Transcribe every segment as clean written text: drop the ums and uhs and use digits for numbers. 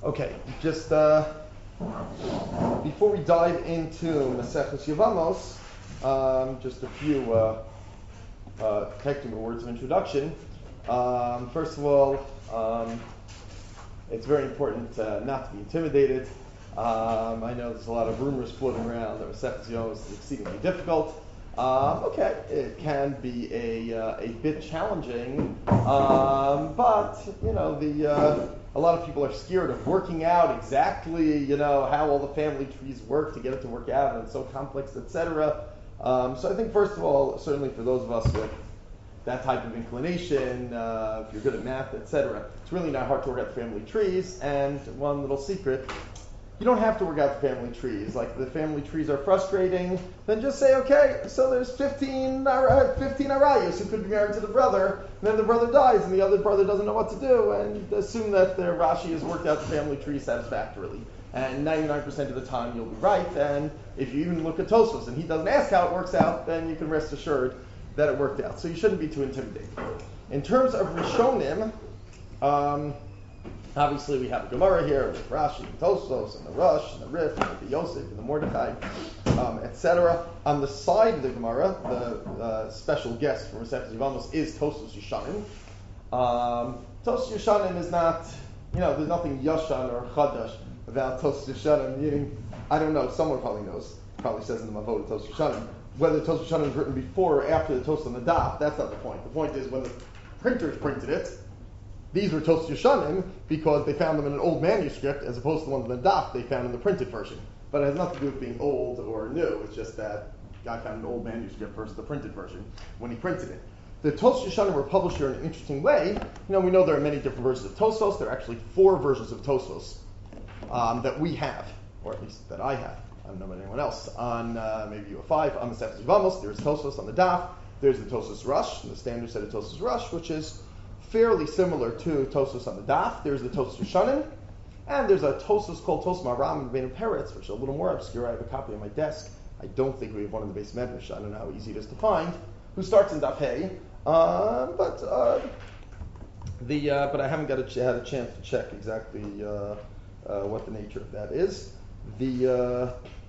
Okay, just before we dive into Maseches Yevamos, just a few technical words of introduction. First of all, it's very important not to be intimidated. I know there's a lot of rumors floating around that Maseches Yevamos is exceedingly difficult. Okay, it can be a bit challenging, but a lot of people are scared of working out exactly how all the family trees work to get it to work out, and it's so complex, etc. So I think first of all, certainly for those of us with that type of inclination, if you're good at math, etc., it's really not hard to work out the family trees. And one little secret. You don't have to work out the family trees. Like, the family trees are frustrating, then just say, okay, so there's 15 arayos who could be married to the brother, and then the brother dies, and the other brother doesn't know what to do, and assume that the Rashi has worked out the family tree satisfactorily. And 99% of the time you'll be right, and if you even look at Tosfos and he doesn't ask how it works out, then you can rest assured that it worked out. So you shouldn't be too intimidated. In terms of Rishonim, obviously, we have a Gemara here with Rashi and Tosfos and the Rush and the Rif and the Yosef and the Mordechai, etc. On the side of the Gemara, the special guest from Maseches Yevamos is Tosfos Yeshanim. Tosfos Yeshanim is not, there's nothing Yashan or Chadash about Tosfos Yeshanim. Meaning, I don't know, someone probably knows. Probably says in the Mavot Tosfos Yeshanim. Whether Tosfos Yeshanim is written before or after the Tosfos on the Daf, that's not the point. The point is when the printers printed it, these were Tosfos Yeshanim because they found them in an old manuscript as opposed to the ones in the Daf they found in the printed version. But it has nothing to do with being old or new. It's just that guy found an old manuscript versus the printed version when he printed it. The Tosfos Yeshanim were published here in an interesting way. We know there are many different versions of Tosfos. There are actually 4 versions of Tosfos that we have, or at least that I have. I don't know about anyone else. On maybe you have 5. On the Maseches Yevamos, there's Tosfos on the Daf. There's the Tosfos Rush, the standard set of Tosfos Rush, which is fairly similar to Tosfos on the Daf. There's the Tosfos Yeshanim, and there's a Tosfos called Tosfos Maram and Bein Peretz, which is a little more obscure. I have a copy on my desk. I don't think we have one in the base medrash. I don't know how easy it is to find. Who starts in Daf Hey, but I haven't had a chance to check exactly what the nature of that is. The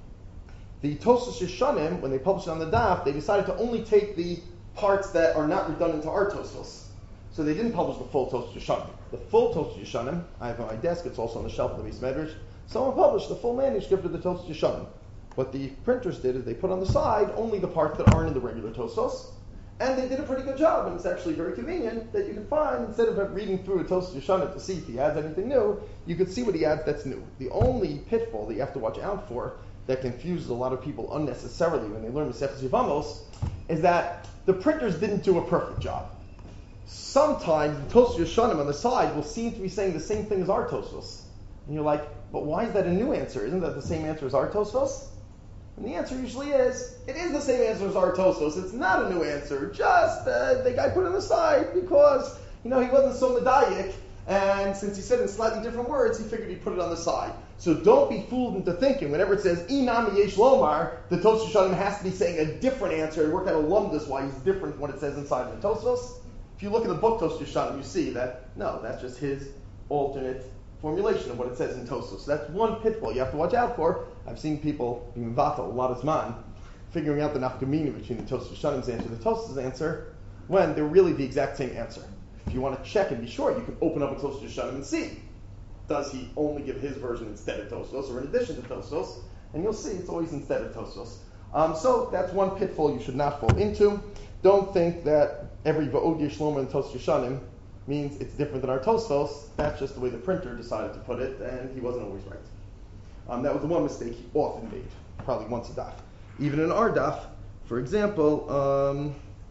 Tosfos Yeshanim, when they published it on the Daf, they decided to only take the parts that are not redundant to our Tosfos. So they didn't publish the full Tosfos Yeshanim. The full Tosfos Yeshanim, I have on my desk, it's also on the shelf of the base medrash. Someone published the full manuscript of the Tosfos Yeshanim. What the printers did is they put on the side only the parts that aren't in the regular Tosfos, and they did a pretty good job, and it's actually very convenient that you can find, instead of reading through a Tosfos Yeshanim to see if he adds anything new, you can see what he adds that's new. The only pitfall that you have to watch out for that confuses a lot of people unnecessarily when they learn Maseches Yevamos is that the printers didn't do a perfect job. Sometimes the Tosfos Yeshanim on the side will seem to be saying the same thing as our Tosfos. And you're like, but why is that a new answer? Isn't that the same answer as our Tosfos? And the answer usually is, it is the same answer as our Tosfos. It's not a new answer. Just the guy put it on the side because, he wasn't so medayik, and since he said in slightly different words, he figured he'd put it on the side. So don't be fooled into thinking, whenever it says, Inami Yesh Lomar, the Tosfos Yeshanim has to be saying a different answer and work out a lumdus why he's different from what it says inside of the Tosfos. If you look at the book Tosfos Yeshanim, you see that, no, that's just his alternate formulation of what it says in Tosfos. So that's one pitfall you have to watch out for. I've seen people being vatal a lot of zman, figuring out the nafkamina between the Tosfos Yeshanim's answer and the Tosfos' answer, when they're really the exact same answer. If you want to check and be sure, you can open up a Tosfos Yeshanim and see, does he only give his version instead of Tosfos, or in addition to Tosfos? And you'll see it's always instead of Tosfos. So that's one pitfall you should not fall into. Don't think that every Va'od Yesh Lomar in Tosfos Yeshanim means it's different than our Tosfos. That's just the way the printer decided to put it, and he wasn't always right. That was the one mistake he often made, probably once a daf. Even in our daf, for example,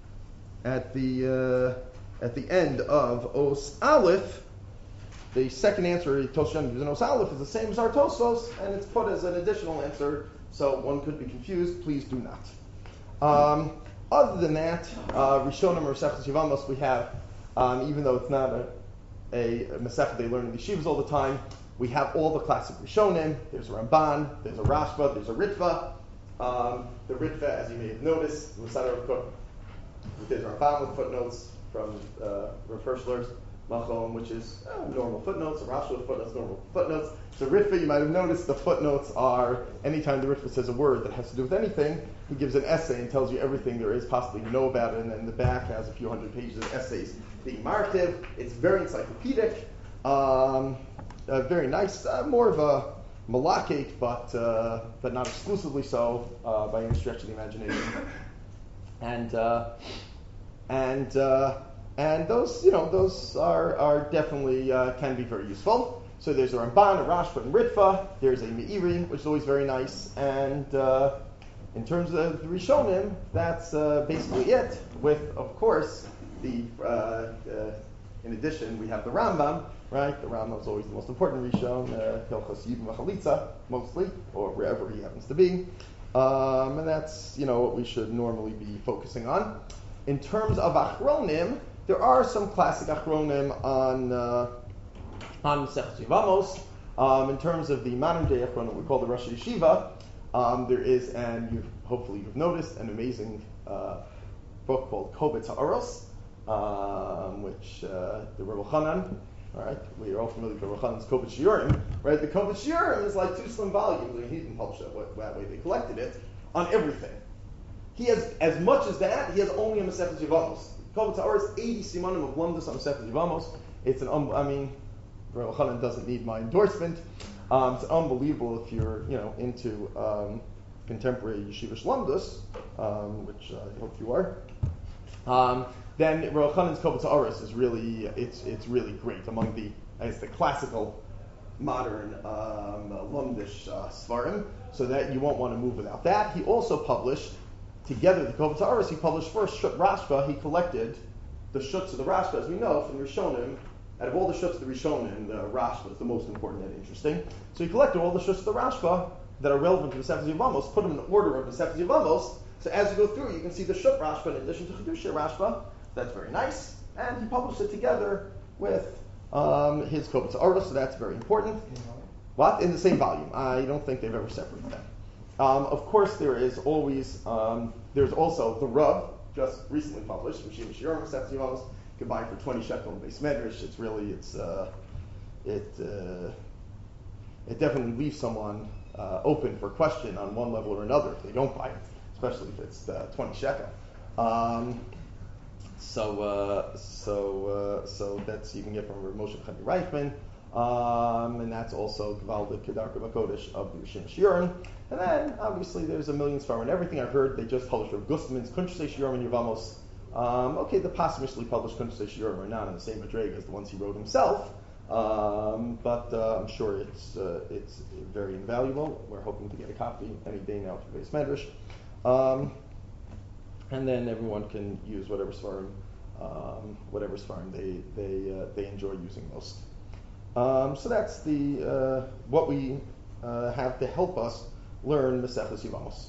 at the end of Os Aleph, the second answer Tosfos Yeshanim gives in Os Aleph is the same as our Tosfos, and it's put as an additional answer, so one could be confused. Please do not. Other than that, Rishonim or Maseches Yevamos we have, even though it's not a Masechet they learn in the yeshivas all the time, we have all the classic Rishonim. There's a Ramban, there's a Rashba, there's a Ritva. The Ritva, as you may have noticed, Musar of Cook, there's a Ramban with footnotes from Rav Hirschler's Machom, which is normal footnotes, a Rashi with footnotes, normal footnotes. So Ritva, you might have noticed the footnotes are, anytime the Ritva says a word that has to do with anything, he gives an essay and tells you everything there is possibly to know about it, and then the back has a few hundred pages of essays being marketed. It's very encyclopedic, very nice, more of a malakate, but not exclusively so by any stretch of the imagination. And those are definitely can be very useful. So there's a Ramban, a Rashba, and Ritva. There's a Meiri, which is always very nice. And in terms of the Rishonim, that's basically it. With, of course, in addition, we have the Rambam, right? The Rambam is always the most important Rishon, Hilchos Yibum V'Chalitza, mostly, or wherever he happens to be. And that's what we should normally be focusing on. In terms of Achronim, there are some classic Achronim on Masechet Yevamos. In terms of the modern day Achronim, we call the Rosh Yeshiva. There is, and hopefully you've noticed, an amazing book called Kobetz Ha'aros, which the Rebbe Chanan, right? We are all familiar with Rebbe Chanan's Kobetz Shiurim, right? The Kobetz Shiurim is like 2 slim volumes. I mean, he didn't publish it that way; they collected it on everything. He has, as much as that, he has only a Masechet Yevamos. Kobetz Ha'aros, 80 simanim of lumdus on Masechet Yevamos. It's Rebbe Chanan doesn't need my endorsement. It's unbelievable if you're, into contemporary yeshivish lumdus, which I hope you are. Then Rebbe Chanan's Kobetz Ha'aros is really, it's really great among the classical modern lumdish svarim. So that you won't want to move without that. He also published together the Kobetz Ha'aros. He published first Shut Rashba. He collected the shuts of the Rashba, as we know from Rishonim. Out of all the shuts of the Rishonim, the Rashba is the most important and interesting. So he collected all the shuts of the Rashba that are relevant to the Masechet Yevamos, put them in the order of the Masechet Yevamos. So as you go through, you can see the Shut Rashba in addition to Chedushei Rashba. That's very nice. And he published it together with his Kobetz Ha'aros, so that's very important. What? In the same volume. I don't think they've ever separated them. Of course, there's also the Rub, just recently published, from Shima Shiurim Masechet Yevamos. You can buy it for 20 shekel in Beis Medrash. It definitely leaves someone open for question on one level or another if they don't buy it, especially if it's 20 shekel. So that's you can get from Moshe Chani Reichman, and that's also Gvaldik Kedarka Bakodesh of the Rishon Shiurim. And then obviously there's a million svarim and everything. I've heard they just published Rav Gustman's Kuntrei Shiurim and Yevamos. The posthumously published Kuntrei Shiurim are not in the same madrega as the ones he wrote himself, but I'm sure it's very invaluable. We're hoping to get a copy any day now for Beis Medrash. And then everyone can use whatever svarim they enjoy using most. So that's the what we have to help us learn Masechet Yevamos.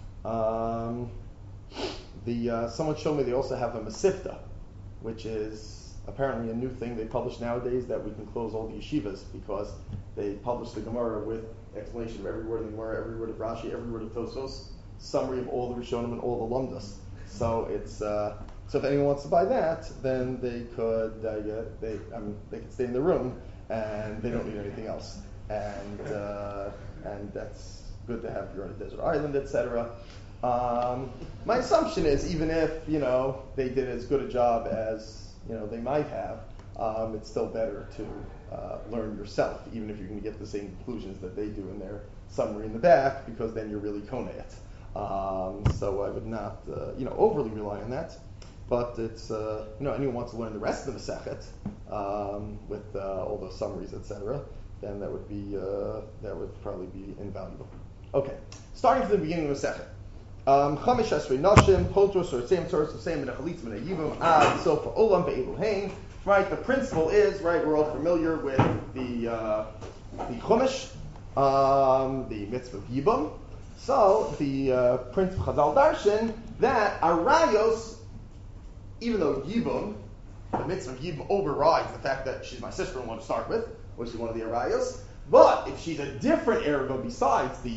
Someone showed me they also have a Masifta, which is apparently a new thing they publish nowadays that we can close all the yeshivas because they publish the Gemara with explanation of every word in the Gemara, every word of Rashi, every word of Tosfos, summary of all the Rishonim and all the Lumdas. So it's so if anyone wants to buy that, then they could they could stay in the room and they don't need anything else. And that's good to have if you're on a desert island, etc. My assumption is even if they did as good a job as they might have, it's still better to learn yourself, even if you're going to get the same conclusions that they do in their summary in the back, because then you're really konei it. So I would not overly rely on that. But it's anyone wants to learn the rest of the Masechet with all those summaries, etc. Then that would probably be invaluable. Okay, starting from the beginning of the Masechet. Chamish Esrei Nashim, Potros or Same Source of Same Menachalitz Menayivim Ad Sofa Olam Be'eluhain. Right, the principle is we're all familiar with the Chumash, the mitzvah of Yibum. So the Prince of Chazal Darshan that Arayos, even though Yibum, the mitzvah of Yibum overrides the fact that she's my sister-in-law to start with, which is one of the Arayos, but if she's a different Ereva besides the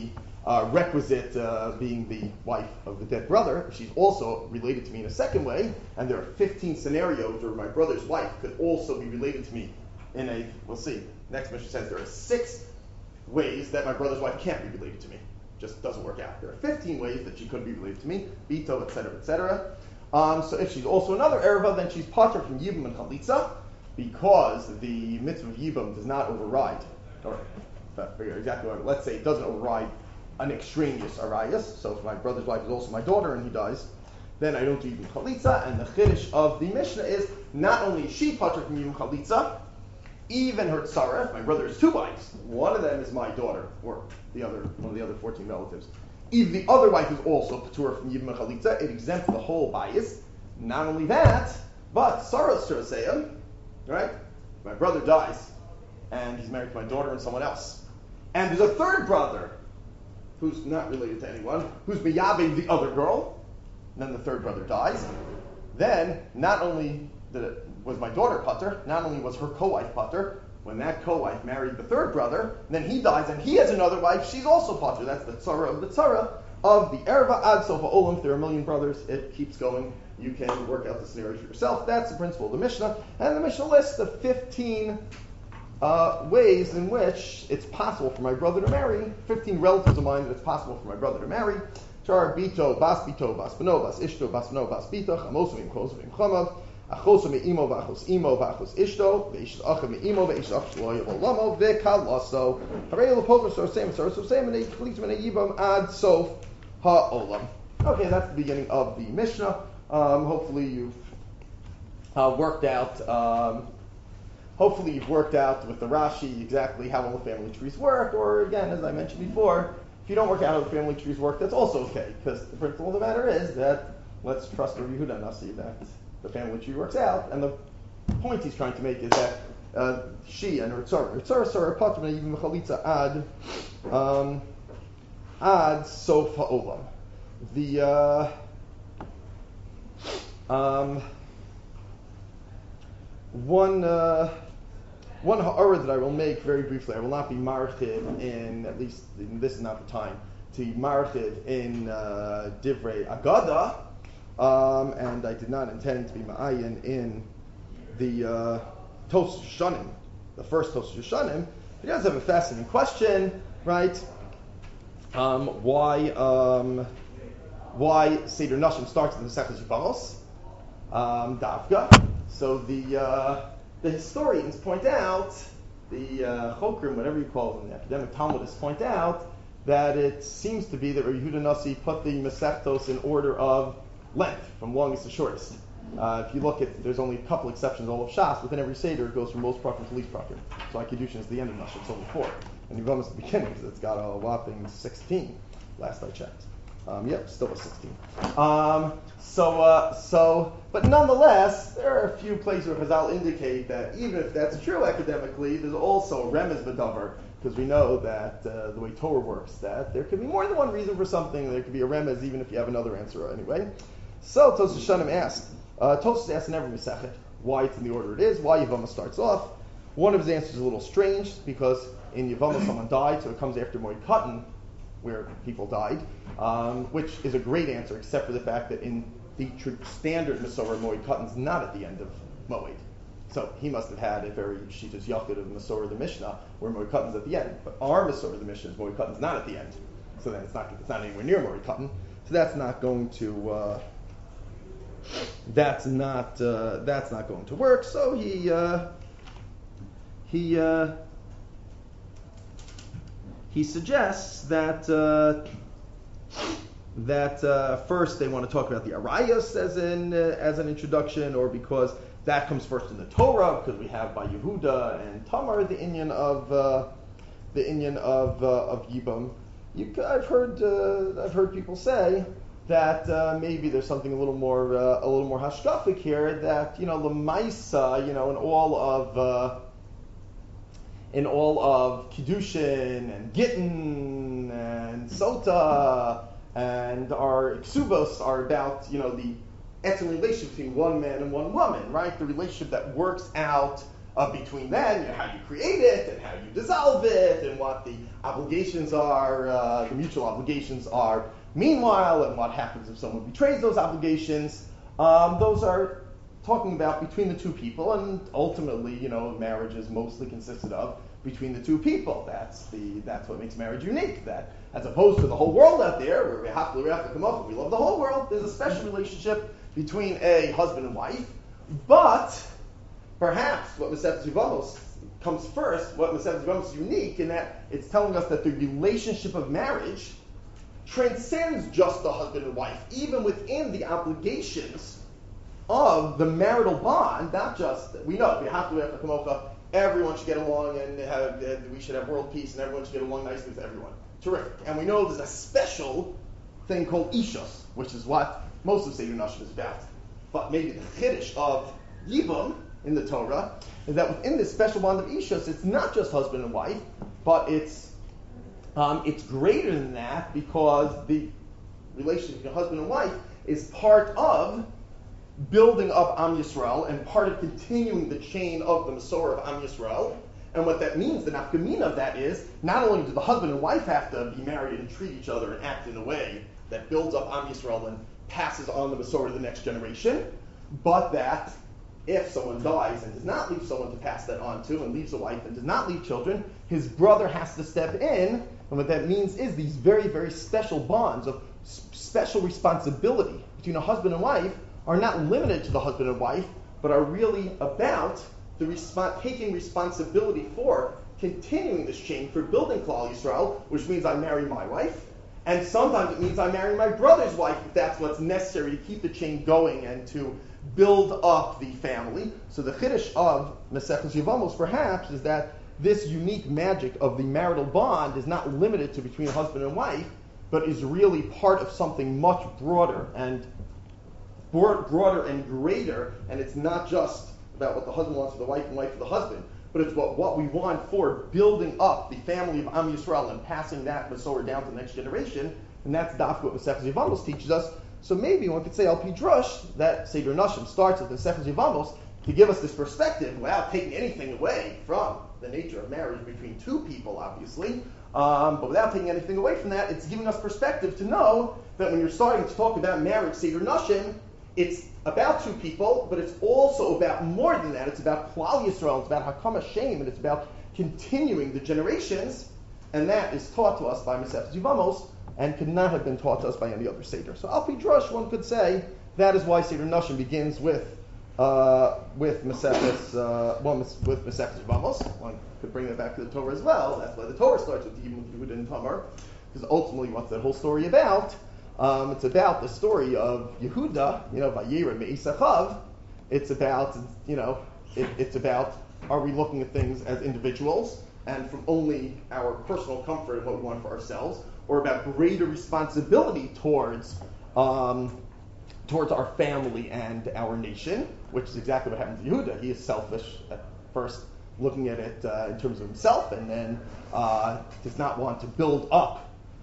requisite being the wife of the dead brother. She's also related to me in a second way, and there are 15 scenarios where my brother's wife could also be related to me in a, we'll see, next Mishnah says there are 6 ways that my brother's wife can't be related to me. Just doesn't work out. There are 15 ways that she could be related to me, bito, etc., etc. So if she's also another erva, then she's pater from yibum and chalitza, because the mitzvah of yibum does not override, or figure exactly what, let's say it doesn't override an extraneous arayas. So if my brother's wife is also my daughter and he dies, then I don't do yibum chalitza. And the chiddush of the Mishnah is not only is she pater from yibum chalitza, even her tzara, if my brother has 2 wives, one of them is my daughter, or one of the other 14 relatives. If the other wife is also patur from yibum chalitza, it exempts the whole bias. Not only that, but tzara's tzaraseyim, right? My brother dies, and he's married to my daughter and someone else. And there's a third brother who's not related to anyone, who's miyabing the other girl, and then the third brother dies. Then, not only was my daughter pater, not only was her co-wife pater, when that co-wife married the third brother, then he dies and he has another wife, she's also pater. That's the tzara of the erva ad sofa olam. If there are a million brothers, it keeps going. You can work out the scenario for yourself. That's the principle of the Mishnah. And the Mishnah lists the 15 ways in which it's possible for my brother to marry, 15 relatives of mine that it's possible for my brother to marry. Char bito, bas bano, bas ishto, bas bano, bas bito, chamosovim, kosovim, chamav, achos me'imo, v'achos imo, v'achos ishto, ve'isht achav me'imo, ve'isht achav shlo yavo lamo, ve'kalaso, harei l'pover sorseim, and eichlitim, and yibam ad sof ha'olam. Okay, that's the beginning of the Mishnah. Hopefully you've worked out with the Rashi exactly how all the family trees work, or again, as I mentioned before, if you don't work out how the family trees work, that's also okay, because the principle of the matter is that let's trust Rabbi Yehuda Nasi that the family tree works out, and the point he's trying to make is that she and her tzara patr even mechalitza ad sof ha'olam. The one ha'ara that I will make very briefly, I will not be marchiv in, at least this is not the time, to be marchiv in Divrei Agada, and I did not intend to be ma'ayin in the Tosas Yeshanim, the first Tosas Yeshanim. He does have a fascinating question, right? Why Seder Nashim starts in the Sefer Yevamos, Davka. So the historians point out, the Chokrim, whatever you call them, the academic Talmudists point out, that it seems to be that Rabbi Yehuda Nasi put the Masechtos in order of length, from longest to shortest. If you look at, there's only a couple exceptions, all of Shas, within every Seder it goes from most Prakim to least Prakim. So Kiddushin is the end of Nashim, it's only 4. And Yevamos is the beginning, because it's got a whopping 16, last I checked. Still a 16. But nonetheless, there are a few places where Chazal indicate that even if that's true academically, there's also a remez b'davar, because we know that the way Torah works, that there could be more than one reason for something. There could be a remez even if you have another answer anyway. So Tosas Yeshanim asked, Tosas asked in every Masechet why it's in the order it is, why Yevamos starts off. One of his answers is a little strange, because in Yevamos someone died, so it comes after Moed Katan, where people died, which is a great answer, except for the fact that in the standard Masorah, Moed Katan's not at the end of Moed. So he must have had a very Shitas Yachid of Masorah the Mishnah, where Moed Katan's at the end. But our Masorah the Mishnah is Moed Katan's not at the end. So then it's not anywhere near Moed Katan. So that's not going to work. So he suggests that first they want to talk about the Arayos as an introduction, or because that comes first in the Torah, because we have by Yehuda and Tamar the inyan of Yibam. I've heard people say that maybe there's something a little more hashkafic here, that Lamaisa, in all of Kiddushin and Gittin and Sota and our Ksubos are about, the etzem relationship between one man and one woman, right? The relationship that works out between then, how you create it and how you dissolve it and what the obligations are, the mutual obligations are meanwhile, and what happens if someone betrays those obligations. Those are talking about between the two people, and ultimately, marriage is mostly consisted of between the two people. That's what makes marriage unique. That as opposed to the whole world out there, where we love the whole world, there's a special relationship between a husband and wife. But perhaps what Masechet Yevamos comes first, what Masechet Yevamos is unique in that it's telling us that the relationship of marriage transcends just the husband and wife, even within the obligations of the marital bond. Not just, we know, everyone should get along and we should have world peace and everyone should get along nicely with everyone. Terrific. And we know there's a special thing called Ishus, which is what most of Seder Nashim is about. But maybe the Chiddush of Yibum in the Torah is that within this special bond of Ishus, it's not just husband and wife, but it's greater than that, because the relationship between husband and wife is part of building up Am Yisrael and part of continuing the chain of the Masorah of Am Yisrael. And what that means, the nafkamina of that is, not only do the husband and wife have to be married and treat each other and act in a way that builds up Am Yisrael and passes on the Masorah to the next generation, but that if someone dies and does not leave someone to pass that on to, and leaves a wife and does not leave children, his brother has to step in. And what that means is these very, very special bonds of special responsibility between a husband and wife are not limited to the husband and wife, but are really about taking responsibility for continuing this chain, for building Klal Yisrael, which means I marry my wife, and sometimes it means I marry my brother's wife if that's what's necessary to keep the chain going and to build up the family. So the Chiddush of Masechet Yevamos perhaps is that this unique magic of the marital bond is not limited to between husband and wife, but is really part of something much broader and greater, and it's not just about what the husband wants for the wife and wife for the husband, but it's what we want for building up the family of Am Yisrael and passing that Masorah down to the next generation, and that's dafka what Masechet Yevamos teaches us. So maybe one could say Al Pi Drush that Seder Nashim starts with Masechet Yevamos to give us this perspective without taking anything away from the nature of marriage between two people, obviously, but without taking anything away from that, it's giving us perspective to know that when you're starting to talk about marriage, Seder Nashim, it's about two people, but it's also about more than that. It's about Klal Yisrael, it's about Hakam Hashem, and it's about continuing the generations, and that is taught to us by Masechet Yevamos, and could not have been taught to us by any other Seder. So Al Pi Drush, one could say, that is why Seder Nashim begins with Masechet Yevamos. One could bring that back to the Torah as well. That's why the Torah starts with Yehuda and Tamar, because ultimately what's that whole story about? It's about the story of Yehuda, Vayera Me'isachav. It's about, it's about, are we looking at things as individuals and from only our personal comfort and what we want for ourselves, or about greater responsibility towards our family and our nation, which is exactly what happened to Yehuda. He is selfish at first, looking at it in terms of himself, and then does not want to build up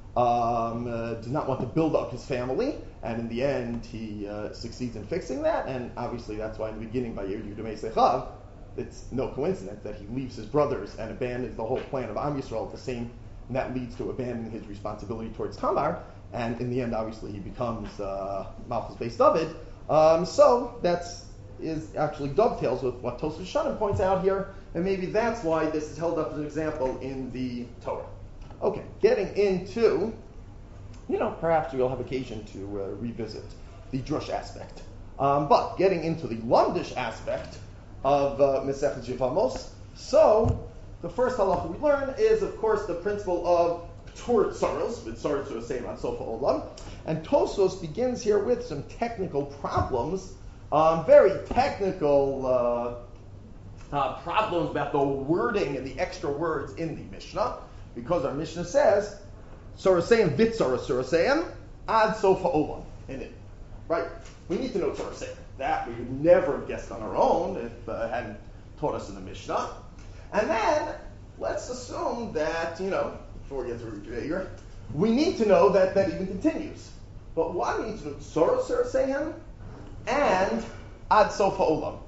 his family, and in the end he succeeds in fixing that, and obviously that's why in the beginning by Yehuda Me'isachav, it's no coincidence that he leaves his brothers and abandons the whole plan of Am Yisrael at the same, and that leads to abandoning his responsibility towards Tamar, and in the end obviously he becomes Malchus Beis David. So is actually dovetails with what Tosfos Shanim points out here, and maybe that's why this is held up as an example in the Torah. Okay, getting into, perhaps we'll have occasion to revisit the drush aspect. But getting into the Lamdish aspect of Masechet Yevamos, so the first halacha we learn is, of course, the principle of Tur Tsaros, with Tsaros to say on Sofa Olam. And Tosfos begins here with some technical problems, very technical problems about the wording and the extra words in the Mishnah. Because our Mishnah says, Soraseyim Vitzara Soraseyim Ad Sofa Olam in it. Right? We need to know Soraseyim. That we would never have guessed on our own if it hadn't taught us in the Mishnah. And then, let's assume that, before we get to Jaeger, we need to know that even continues. But why do we need to know Soraseyim and Ad Sofa Olam?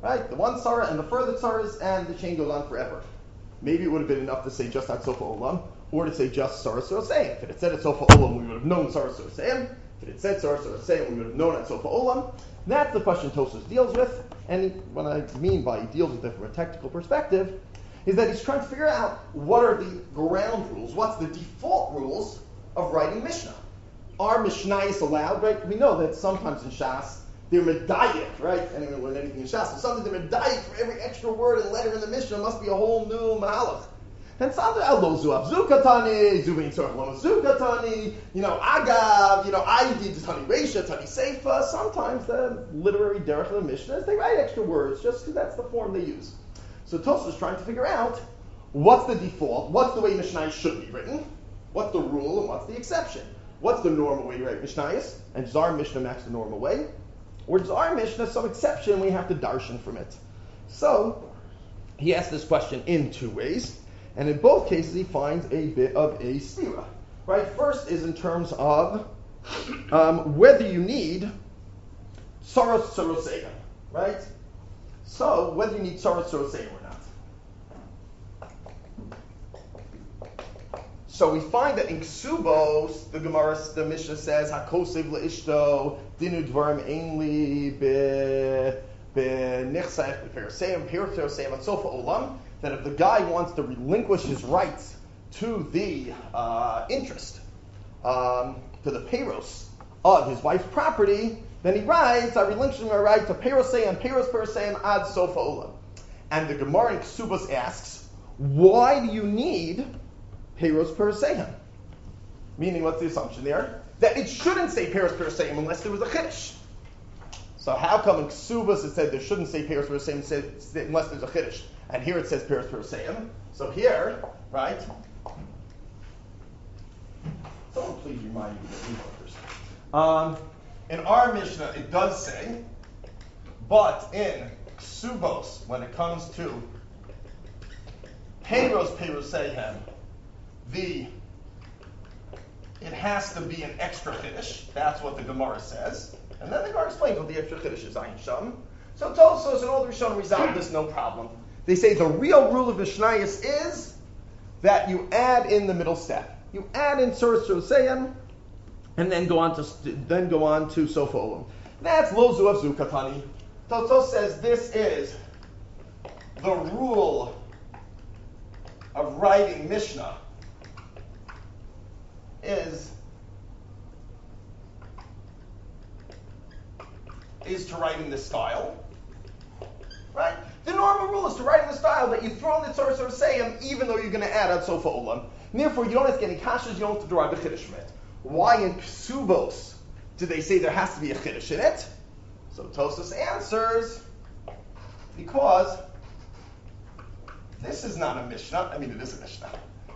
right? The one tzara and the further tzaras, and the chain goes on forever. Maybe it would have been enough to say just at Sofa Olam, or to say just Tzara Sorosayim. If it had said at Sofa Olam, we would have known Tzara Sorosayim. If it had said Tzara Sorosayim, we would have known at Sofa Olam. That's the question Tosfos deals with, and what I mean by he deals with it from a technical perspective is that he's trying to figure out what are the ground rules, what's the default rules of writing Mishnah. Are Mishnayos allowed, right? We know that sometimes in Shas, they're medayik, right? Anyone learn anything in Shas? So something they're medayik for every extra word and letter in the Mishnah must be a whole new mahalach. And some lo zuav zukatani, zuvin tzorach lama zukatani, agav, I did tani reisha, tani seifa. Sometimes the literary derech of the Mishnah is they write extra words just because that's the form they use. So Tosfos is trying to figure out what's the default, what's the way Mishnayos should be written, what's the rule, and what's the exception. What's the normal way to write Mishnayos? And does our Mishnah match the normal way? Or does our Mishnah some exception we have to darshan from it? So he asks this question in two ways, and in both cases he finds a bit of a stira. Right? First is in terms of whether you need Tzaros Sorosayim, right? So whether you need Tzaros Sorosayim or not. So we find that in Ksubos, the Mishnah says, "Hakosev leishto dinu dvarim einli benichsach b'peruseim peruseim at sofa olam." That if the guy wants to relinquish his rights to the interest, to the peiros of his wife's property, then he writes, "I relinquish my right to peruseim peruseim ad sofa olam." And the Gemara in Ksubos asks, "Why do you need Peiros Peruseim?" Meaning, what's the assumption there? That it shouldn't say Peiros Peruseim unless there was a Chiddush. So how come in Ksubas it said there shouldn't say Peiros Peruseim unless there's a Chiddush? And here it says Peiros Peruseim. So here, right? Someone please remind me of the workers. In our Mishnah it does say, but in Ksubos, when it comes to Peiros Peruseim, it has to be an extra chiddush. That's what the Gemara says. And then the Gemara explains what the extra chiddush is, Ayin Sham. So Tosfos and all the Rishonim resolve this, no problem. They say the real rule of Mishnayos is that you add in the middle step. You add in Tzaros Sorosayim, and then go on to Sofa Olam. That's Lo Zuav Zukatani. Tosfos says this is the rule of writing Mishnah. Is to write in this style, right? The normal rule is to write in the style that you throw in the Tzaros Sorosayim even though you're going to add at Sofa Olam. And therefore, you don't have to get any kashas, you don't have to derive a chiddush from it. Why in Ksubos do they say there has to be a chiddush in it? So Tosfos answers, because this is not a Mishnah. I mean, it is a Mishnah.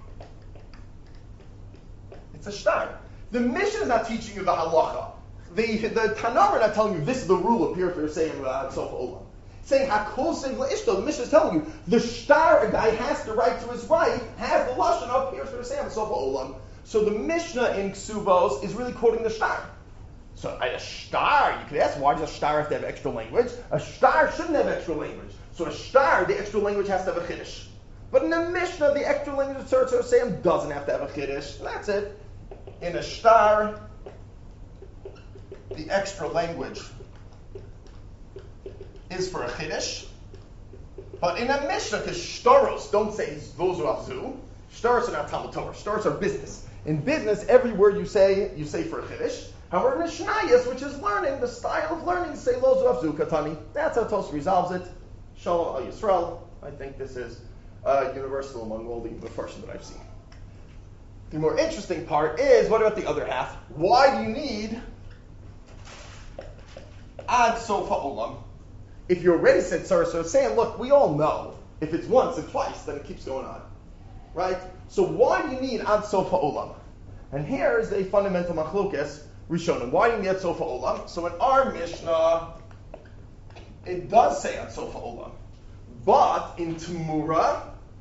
It's a shtar. The Mishnah is not teaching you the halacha. The Tanakh are not telling you this is the rule of Peiros Peruseim at Sofa Olam. It's saying Hakosev leishto. The Mishnah is telling you the shtar a guy has to write to his wife has the lashon of Peiros Peruseim at Sofa Olam. So the Mishnah in Ksubos is really quoting the shtar. So a shtar, you could ask, why does a shtar have to have extra language? A shtar shouldn't have extra language. So a shtar, the extra language has to have a chiddush. But in the Mishnah, the extra language of Tzaros Sorosayim doesn't have to have a chiddush. That's it. In a shtar, the extra language is for a chiddush. But in a Mishnah, because shtaros don't say those are avzu. Shtaros are not Talmud Torah. Shtaros are business. In business, every word you say for a chiddush. However, in Mishnayos, which is learning, the style of learning, say lo zu avzu katani. That's how Tosfos resolves it. Shalom al Yisrael. I think this is universal among all the versions that I've seen. The more interesting part is, what about the other half? Why do you need ad sofa olam? If you already said Tzaros Sorosayim, look, we all know if it's once and twice, then it keeps going on, right? So why do you need ad sofa olam? And here is a fundamental machlokes rishonim. Why do you need ad sofa olam? So in our Mishnah, it does say ad sofa olam, but in Temura,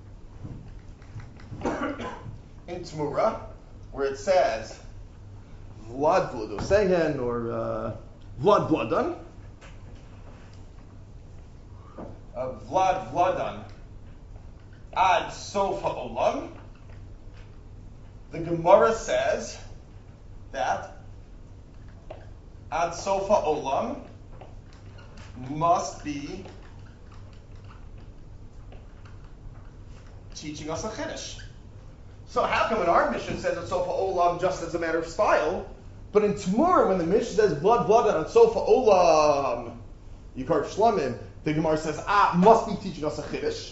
where it says Vlad Vladosehen or Vlad Vladan, Vlad Vladan ad sofa olam. The Gemara says that ad sofa olam must be teaching us a chiddush. So how come in our Mishnah says ad sofa olam just as a matter of style, but in Tamura when the Mishnah says blood and ad sofa olam yikar shlamim, the Gemara says must be teaching us a chiddush.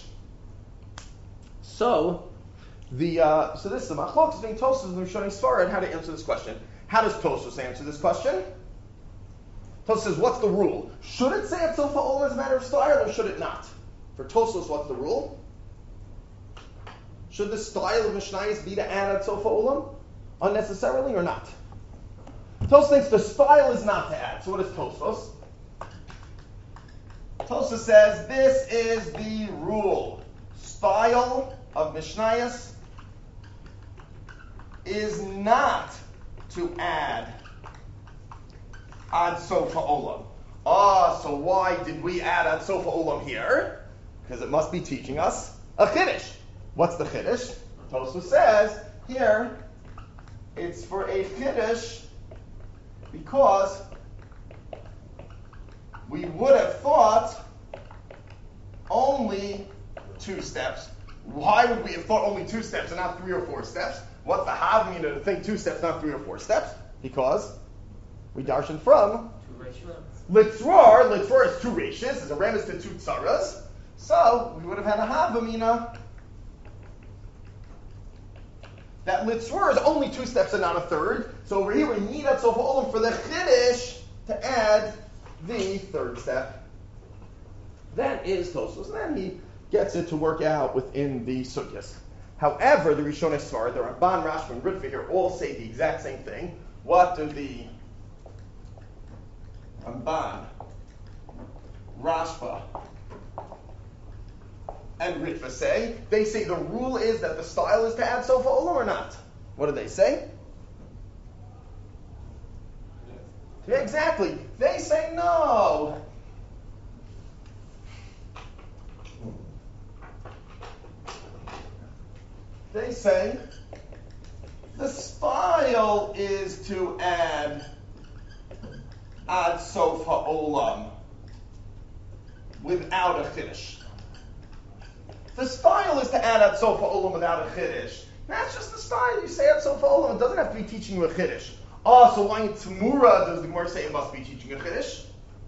So this is the machlokes between Tosfos and the Rishonim Sfarad how to answer this question. How does Tosfos answer this question? Tosfos says, what's the rule? Should it say at sofa olam as a matter of style, or should it not? For Tosfos, what's the rule? Should the style of Mishnayos be to add at sofa olam unnecessarily or not? Tosfos thinks the style is not to add. So what is Tosfos? Tosfos says this is the rule. Style of Mishnayos is not to add ad sofa olam. So why did we add ad sofa olam here? Because it must be teaching us a chiddush. What's the chiddush? Tosfos says here it's for a chiddush because we would have thought only 2 steps. Why would we have thought only 2 steps and not 3 or 4 steps? What's the havmina to think 2 steps, not 3 or 4 steps? Because we darshan from Litzror. Litzror is 2 rishis, is a remes to 2 tzaras. So we would have had a havamina that Litzror is only 2 steps and not a 3rd. So over here we need at sofa olam for the chiddush to add the 3rd step. That is Tosfos, and then he gets it to work out within the sugyas. However, the Rishonim Sfarad, the Ramban, Rashba, and Ritva here all say the exact same thing. What do the Ramban, Rashba, and Ritva say? They say the rule is that the style is to add sofa olam or not. What do they say? Yeah, exactly. They say no. They say the style is to add ad sofa olam without a chiddush. The style is to add ad sofa olam without a chiddush. That's just the style. You say ad sofa olam. It doesn't have to be teaching you a chiddush. So why in Tamura does the Gemara say it must be teaching a chiddush?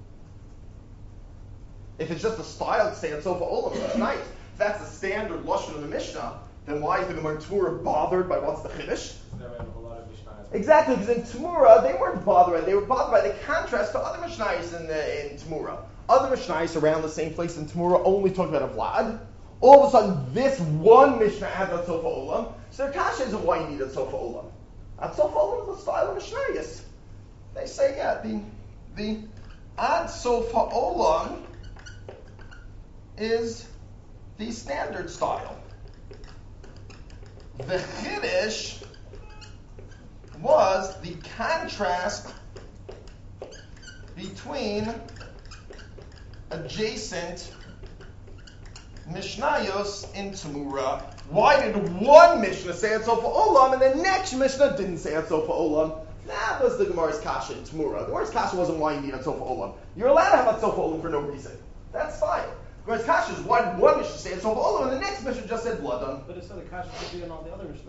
If it's just a style to say ad sofa olam, it's nice. If that's the standard lashon of the Mishnah, then why is the Gemara in Tamura bothered by what's the chiddush? Exactly, because in Tamura they weren't bothered. They were bothered by the contrast to other Mishnayos in Tamura. Other Mishnayos around the same place in Tamura only talk about a Vlad. All of a sudden, this one Mishnah adds at sofa olam. So their kasha isn't why you need at sofa olam. At sofa olam is the style of Mishnayos. They say, the ad sofa olam is the standard style. The chiddush was the contrast between adjacent Mishnayos in Tamura. Why did one Mishnah say at sofa olam and the next Mishnah didn't say at sofa olam? That was the Gemara's kasha in Tamura. The Gemara's kasha wasn't why you need at sofa olam. You're allowed to have at sofa olam for no reason. That's fine. The Gemara's kasha is why did one Mishnah say at sofa olam and the next Mishnah just said blood done. But it's not the kasha should be in all the other Mishnayos.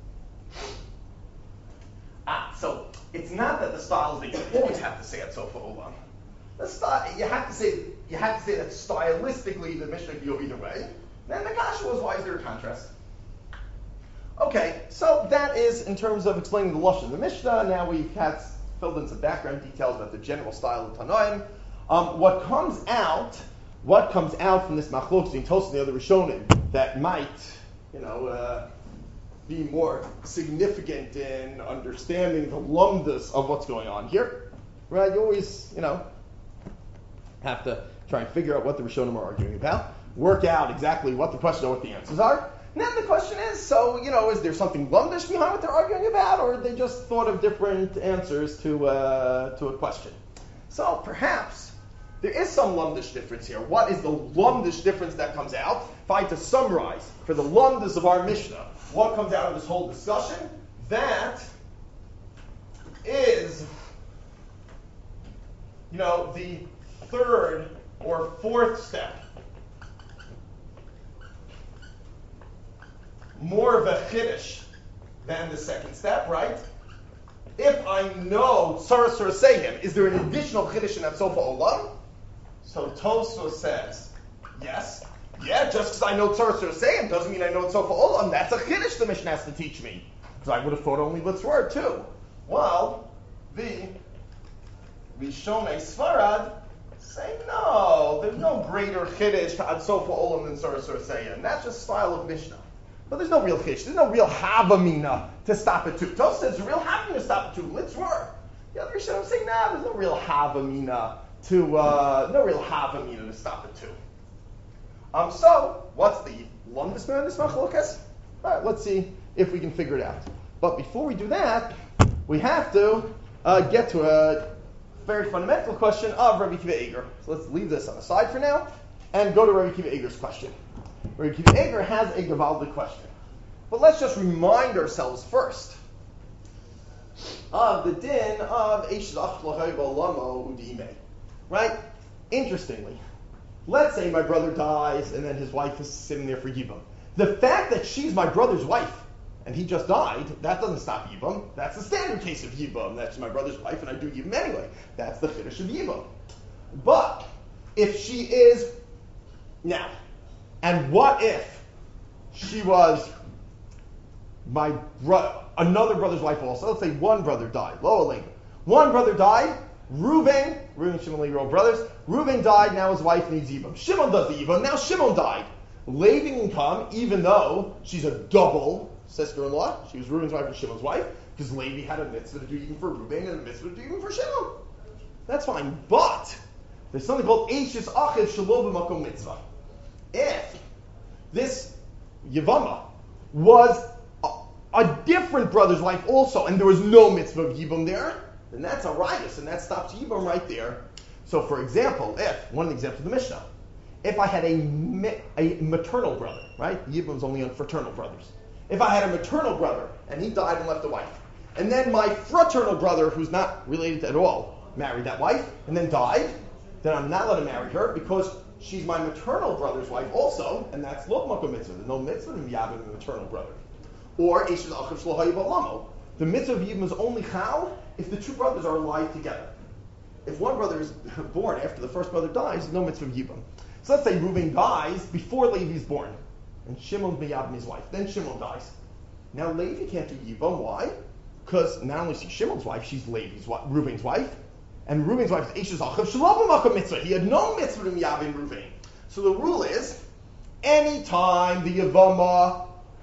So it's not that the styles that you always have to say at sofa olam. The style you have to say that stylistically the Mishnah can go either way. Then the kasha was why is there a contrast? Okay, so that is in terms of explaining the lashon of the Mishnah. Now we've filled in some background details about the general style of Tanoim. What comes out from this machlokes between Tosfos and the other Rishonim that might, be more significant in understanding the lumdus of what's going on here, right? You always, have to try and figure out what the Rishonim are arguing about, work out exactly what the question or what the answers are. And then the question is, is there something lumdish behind what they're arguing about, or they just thought of different answers to a question? So perhaps there is some lumdish difference here. What is the lumdish difference that comes out? If I had to summarize for the lumdas of our Mishnah, what comes out of this whole discussion? That is, the third or fourth step. More of a chiddush than the second step, right? If I know Tzara Surasehim, is there an additional chiddush in that Sofa Olam? So Tosfos says, yes. Yeah, just because I know Tzara Surasehim doesn't mean I know Sofa Olam. That's a chiddush the Mishnah has to teach me. Because I would have thought only Litzvor too. Well, the Rishonei Svarad say no, there's no greater chiddush to Ad Sofa Olam than Tzara Surasehim. That's just style of Mishnah. But there's no real chiddush. There's no real havamina to stop at two. Tosfos says there's real havamina to stop at two. Litzvor. The other Rishonim say nah, there's no real havamina to stop at two. So what's the lumdus man this machlokas? All right, let's see if we can figure it out. But before we do that, we have to get to a very fundamental question of Rabbi Akiva Eiger. So let's leave this on the side for now and go to Rabbi Akiva Eiger's question. Rabbi Akiva Eiger has a Gavaldic question. But let's just remind ourselves first of the din of Eish Zach L'Chai B'Olamo Udime. Right? Interestingly, let's say my brother dies and then his wife is sitting there for Yibam. The fact that she's my brother's wife and he just died, that doesn't stop Yibam. That's the standard case of Yibam. That's my brother's wife and I do Yibam anyway. That's the chiddush of Yibam. But if she is now, and what if she was my another brother's wife also? Let's say one brother died. One brother died. Reuven, Shimon, Levi, all brothers. Reuven died. Now his wife needs Yibam. Shimon does the Yibam. Now Shimon died. Levi can come, even though she's a double sister-in-law. She was Reuven's wife and Shimon's wife, because Levi had a mitzvah to do Yibam for Reuven and a mitzvah to do Yibam for Shimon. That's fine. But there's something called Eishes Achiv Shelo B'Makom Mitzvah. If this Yavama was a different brother's wife also, and there was no mitzvah of Yibam there, then that's a rayus, and that stops Yibam right there. So, for example, one of the examples of the Mishnah, if I had a maternal brother, right? Yibam's only on fraternal brothers. If I had a maternal brother, and he died and left a wife, and then my fraternal brother, who's not related at all, married that wife, and then died, then I'm not allowed to marry her, because she's my maternal brother's wife also, and that's lo makom mitzvah. There's no mitzvah to yabim a maternal brother. Or Eishes Achiv Shelo Hayeh B'Olamo. The mitzvah of Yibam is only how if the two brothers are alive together. If one brother is born after the first brother dies, there's no mitzvah of Yibam. So let's say Reuven dies before Levi's born, and Shimon's miyabim his wife. Then Shimon dies. Now Levi can't do Yibam. Why? Because not only is she Shimon's wife, she's Reuven's wife. And Reuven's wife is Eishes Achiv Shelo B'Makom Mitzvah. He had no mitzvah to miyabim Reuven. So the rule is, anytime the Yavama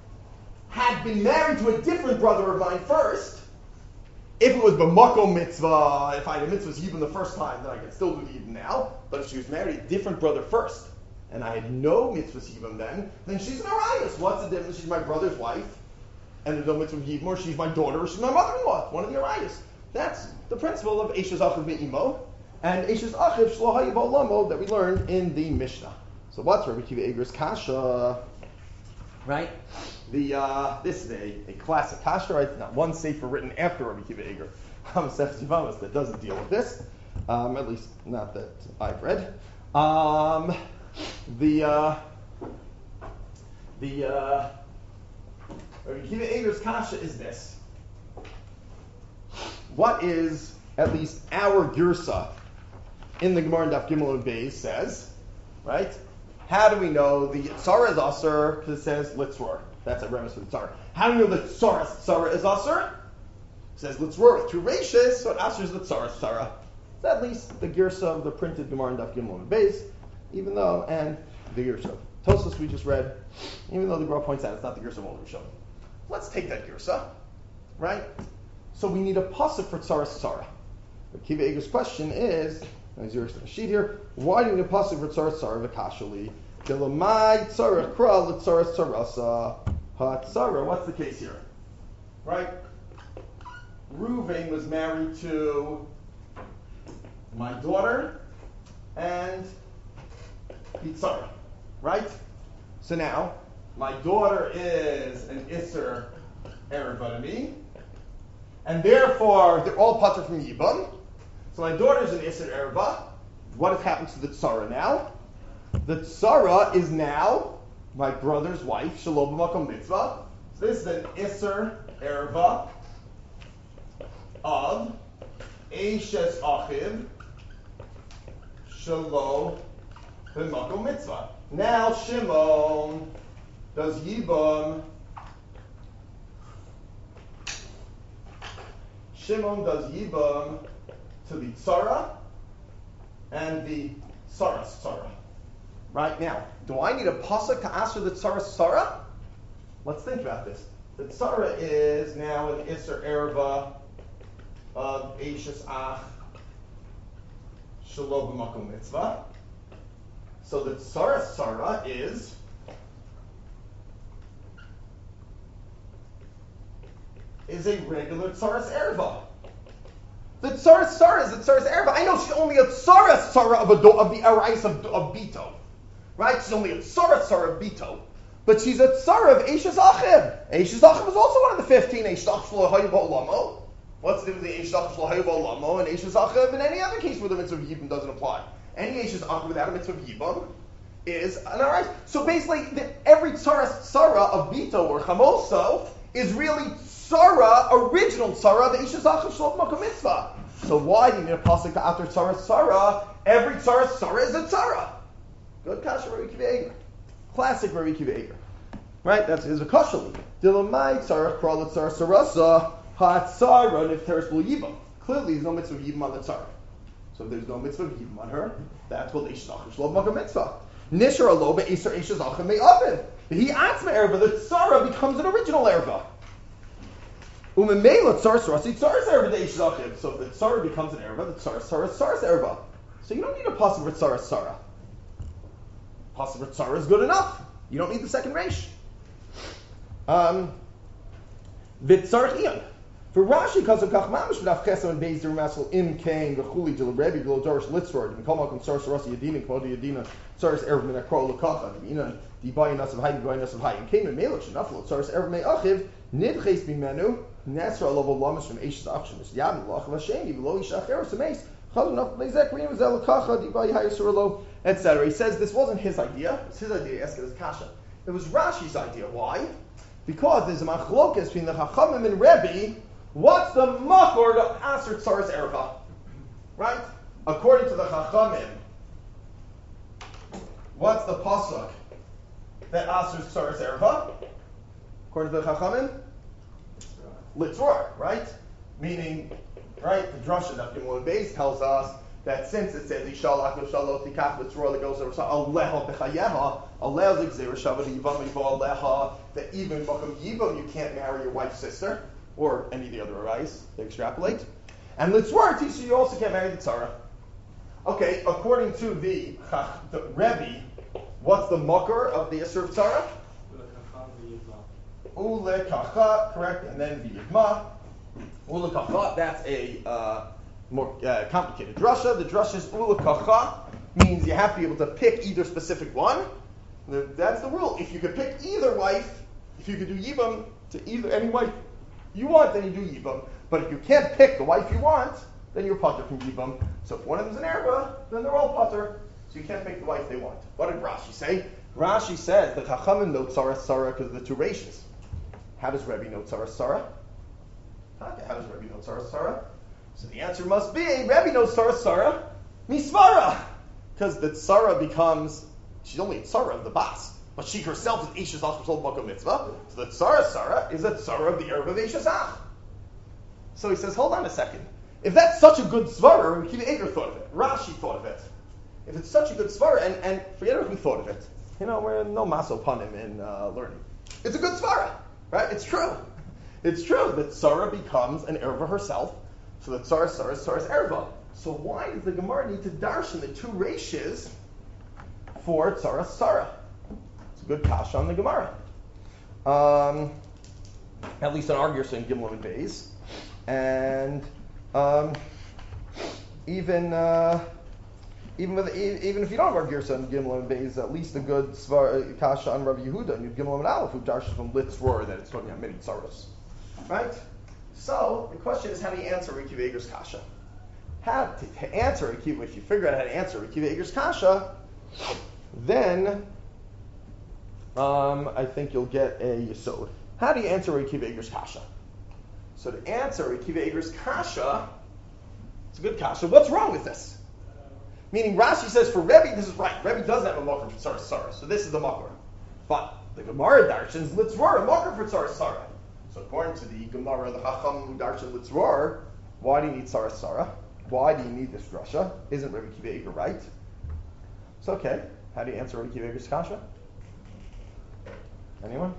had been married to a different brother of mine first, if it was b'makom mitzvah, if I had a mitzvah Yibam the first time, then I could still do the Yibam now. But if she was married to a different brother first, and I had no mitzvah Yibam then she's an arayos. What's the difference? She's my brother's wife, and there's no mitzvah Yibam, or she's my daughter, or she's my mother-in-law. One of the arayos. That's the principle of Eishes Achiv Be'imo, and Eishes Achiv Shelo Hayeh B'Olamo that we learned in the Mishnah. So what's Rabbi Akiva Eiger's kasha? Right? This is a classic kasha, right? Not one sefer written after Rabbi Akiva Eiger, Masechet Yevamos, that doesn't deal with this. At least not that I've read. Rabbi Akiva Eiger's kasha is this. What is at least our girsa in the Gemara in Daf Gimel and Beis says, right? How do we know the tzara is aser? Because it says litzror. That's a premise for the tzara. How do we know the tzara is aser? It says litzror with two reishis, so it asers the tzara. It's at least the girsa of the printed Gemara in Daf Gimel and Beis, even though, and the girsa of Tosfos we just read, even though the Gemara points out it's not the girsa of all the Rishonim. Let's take that girsa, right? So we need a pasuk for tzara. Akiva Eiger's question is, as you're a sheet here, why do you need a pasuk for tzara v'kashali? Kilamai tzara kra l'tzara tzarasa ha-tzara. What's the case here? Right? Reuven was married to my daughter, and Yitzhara, right? So now, my daughter is an Isser Ereva to me, and therefore they're all patur from Yibam. So my daughter is an Isser Ereva. What has happened to the Tzara now? The Tzara is now my brother's wife, Shalom B'Makom Mitzvah. So this is an Isser Ereva of Eishes Achiv Shalom B'Makom Mitzvah. Now Shimon does Yibam. Shimon does Yibam to the Tzara and the Tzaras Tzara. Right now, do I need a pasuk to answer the Tzaras Tzara? Let's think about this. The Tzara is now an Isser Ereva of Eishes Ach Shalom B'Makom Mitzvah. So the Tzaras Tzara is a regular Tzaras Ereva. The Tzaras Tzara is a Tzaras Ereva. I know she's only a Tzaras Tzara of the Arais of Bito. Right? She's only a Tzaras Tzara of Bito. But she's a Tzara of Eishes Achiv. Eishes Achiv is also one of the 15 Eishes Achiv Shlo Hayu Ba'olamo. What's the difference between Eishes Achiv Shlo Hayu Ba'olamo and Eishes Achiv in any other case where the mitzvah of Yibam doesn't apply? Any Eishes Achiv without a mitzvah of Yibam is an Arais. So basically, every Tzaras Tzara of Bito or Chamoso is really Tzara, original Tzara, the Eishes Achiv Shlo B'Makom Mitzvah. So why do you need a pasuk to after Tzaras Tzara? Every Tzaras Tzara is a Tzara. Good kasha Rabbi Akiva Eiger. Classic Rabbi Akiva Eiger. Right? That's a kashali. Dilamai Tzara Kral Tzara Sarasa Ha Tzara Nifteres B'Lo Yibam. Clearly, there's no mitzvah of Yibam on the Tzara. So if there's no mitzvah of Yibam on her, that's what Eishes Achiv Shlo B'Makom Mitzvah. Nishar Alo Be'Eser Eishes Achiv Me'aviv. He atzma erva. The Tzara becomes an original erva. Umemela Tzaras Sarasi Tzaras erva the Eishes Achiv. So if the Tzara becomes an erva, the Tzaras erva. So you don't need a pasuk for Tzaras Tzara. Pasuk for Tzara is good enough. You don't need the second reish. V'tzarich iyon. For Rashi, because of Kach Mamish v'daf Chesam and Beis Dermasel Im Kain v'chuli Jil Rebbe Jil Dorish Litzror V'kol Malkum Tzaras Sarasi Yadina Kvodi Yadina Tzaras erva Min Akro L'Kacha V'ina Dibayin Nasav Hayim Dibayin Nasav Hayim Kain V'melech Shenaflo Tzaras erva Me'achiv Nidches B'menu Nesra Lovo Lamas from Eishes Achshem Yam L'Achav Hasheni V'lo Ish Acher Semeis etc. He says this wasn't his idea. It's his idea to ask it as kasha. It was Rashi's idea. Why? Because there's a machlokas between the Chachamim and Rebbe. What's the makor to answer Tzaras Erva? Right? According to the Chachamim, what's the pasuk that answers Tzaras Erva? According to the Chachamim, Litzror, right? Meaning, right? The drasha that Gimel Beis tells us that since it says Ishalach V'Shalot Tikach Litzror that goes over Aleha B'Chayeha, Aleha Zigzir Shavah Yibam Yiva Aleha, that even Makom Yibam you can't marry your wife's sister or any of the other arais. They extrapolate, and Litzror teaches you also can't marry the Tzara. Okay, according to the Rebbe, what's the makor of the Isser of Tzara? Ulekacha, correct, and then V'Yidma. Ulekacha, that's a more complicated drasha. The drasha is ulekacha, means you have to be able to pick either specific one. That's the rule. If you could pick either wife, if you could do yibam to either any wife you want, then you do yibam. But if you can't pick the wife you want, then you're patur from yibam. So if one of them's an erba, then they're all patur. So you can't pick the wife they want. What did Rashi say? Rashi says the Chachamim know Tzaras Tzara because of the two ratios. How does Rebbe know Tzaras Tzara? How does Rebbe know Tzaras Tzara? So the answer must be Rebbe knows Tzaras Tzara misvara, because the Tzara becomes, she's only a Tzara of the Bas, but she herself is Eishes Ach B'Shol Makom Mitzvah. So the Tzaras Tzara is a Tzara of the Erba of Eishes Ach. So he says, hold on a second. If that's such a good Svara, Rabbi Akiva Eiger thought of it. Rashi thought of it. If it's such a good Svara, and forget who thought of it. We're no maso panim in learning. It's a good Svara, right? It's true. It's true that Tzara becomes an Erva herself. So the Tzaras Tzara is Tzaras Erva. So why does the Gemara need to darshan the two ratios for Tzaras Tzara? It's a good kasha on the Gemara. At least an arguer saying Gimel and Beis. And even Even if you don't have Rav Girsa and Gimel and Beis, at least a good svar, kasha on Rav Yehuda and you Gimel and Aleph who darshan from Litzror that it's talking about many tzaros, right? So the question is, how do you answer Rav Akiva Eiger's kasha? How to answer Rav Akiva? If you figure out how to answer Rav Akiva Eiger's kasha, then I think you'll get a yesod. How do you answer Rav Akiva Eiger's kasha? So to answer Rav Akiva Eiger's kasha, it's a good kasha. What's wrong with this? Meaning Rashi says for Rebbe, this is right. Rebbe doesn't have a makar for tzara sara, so this is the makar. But the Gemara darshans litzror a makar for tzara sara. So according to the Gemara, the Chacham who darshan litzror, why do you need tzara sara? Why do you need this drasha? Isn't Rebbe Akiva Eiger right? So okay, how do you answer Rebbe Akiva Eiger's kasha? Anyone?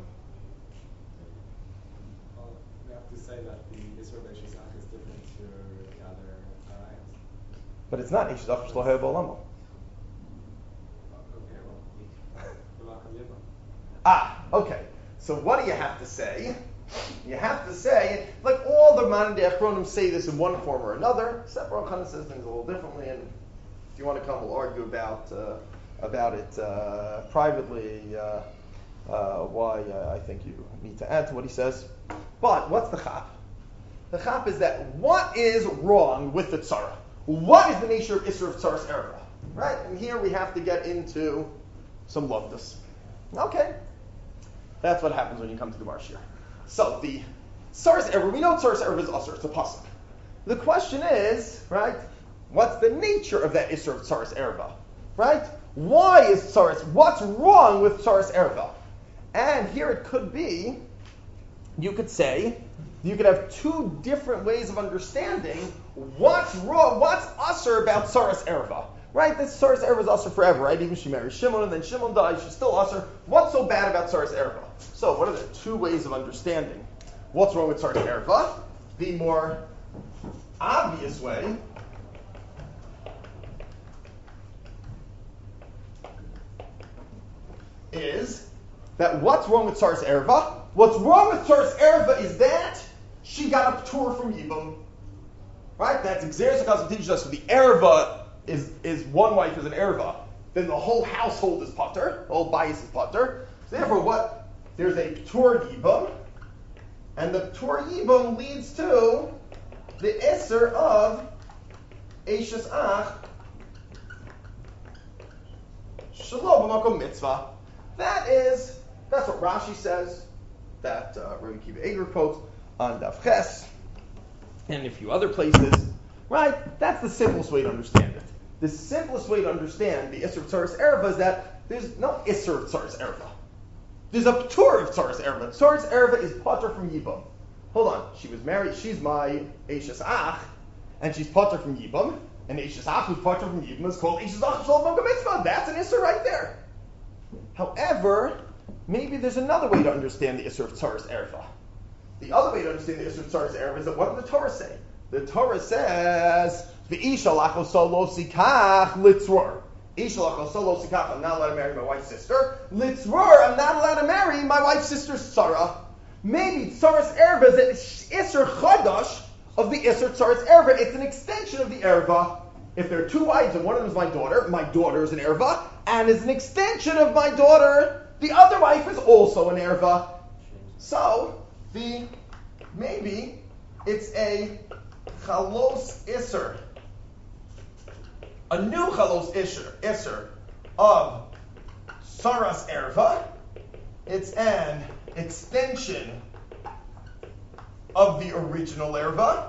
Well, we have to say that the Israel Shizach is different to the other ayahs. But it's not Eish Zachar Shlohe B'Olamo. Okay, well, Okay. So what do you have to say? You have to say, like all the Manadei Achronim say this in one form or another, except Rav Chana says things a little differently, and if you want to come, we'll argue about it privately, why I think you need to add to what he says. But what's the chap? The chap is that what is wrong with the tzara? What is the nature of Isser of Tzaras Erva? Right? And here we have to get into some lovdus. Okay. That's what happens when you come to the Marshir. So the Tzaras Erva, we know Tzaras Erva is Asr, it's a pasuk. The question is, right, what's the nature of that Isser of Tzaras Erva? Right? Why is Tzaras, what's wrong with Tzaras Erva? And here it could be, you could say, you could have two different ways of understanding what's wrong, what's Asr about Tzaras Erva. Right? This Tzaras Erva is Asr forever, right? Even she marries Shimon and then Shimon dies, she's still Asr. What's so bad about Tzaras Erva? So what are the two ways of understanding what's wrong with Tzaras Erva? The more obvious way is that what's wrong with Tzaras Erva? What's wrong with Tzaras Erva is that she got a tour from Yibam. Right? That's Xeris HaKasim teaches us. So the Erva is one wife is an Erva. Then the whole household is Pater. The whole bias is Pater. So therefore what? There's a tour Yibam. And the tour Yibam leads to the Isser of Eishes Ach Shalom B'makom Mitzvah. That's what Rashi says. That Rabbi Akiva Eiger quotes on Daf Ches and a few other places, right? That's the simplest way to understand it. The simplest way to understand the Isser of Tzaras Erva is that there's no Isser of Tzaras Erva. There's a Ptur of Tzaras Erva. Tzaras Erva is Pater from Yibam. Hold on, she was married, she's my Eishes Ach, and she's Pater from Yibam, and Eishes Ach who's Pater from Yibam is called Eishes Ach Shalom B'makom Mitzvah. That's an Isser right there. However, maybe there's another way to understand the Isser of Tzaras Erva. The other way to understand the Isser of Tzaras Erva is that what does the Torah say? The Torah says, V'isha lachos lo sikach litzror. Isha lachos lo sikach, I'm not allowed to marry my wife's sister. Litzror, I'm not allowed to marry my wife's sister's tzara. Maybe Tzaras Erva is an Isser Chadash of the Isser Tzaras Erva. It's an extension of the Erva. If there are two wives and one of them is my daughter is an Erva, and is an extension of my daughter, the other wife is also an Erva. So, maybe it's a Chalos Isser. A new Chalos Isser of Tzaras Erva. It's an extension of the original Erva.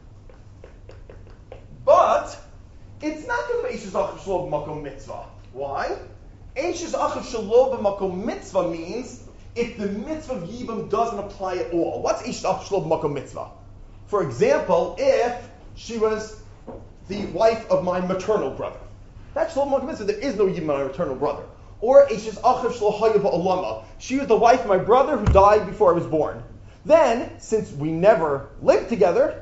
But it's not going to be Eishes Achav Shelo B'makom Mitzvah. Why? Eishes Achav Shelo B'makom Mitzvah means if the mitzvah of Yibam doesn't apply at all. What's Eishes Achav Shelo B'makom Mitzvah? For example, if she was the wife of my maternal brother. That's Shelo B'makom Mitzvah. There is no Yibam on my maternal brother. Or Eishes Achav Shelo Haya B'Olama. She was the wife of my brother who died before I was born. Then, since we never lived together,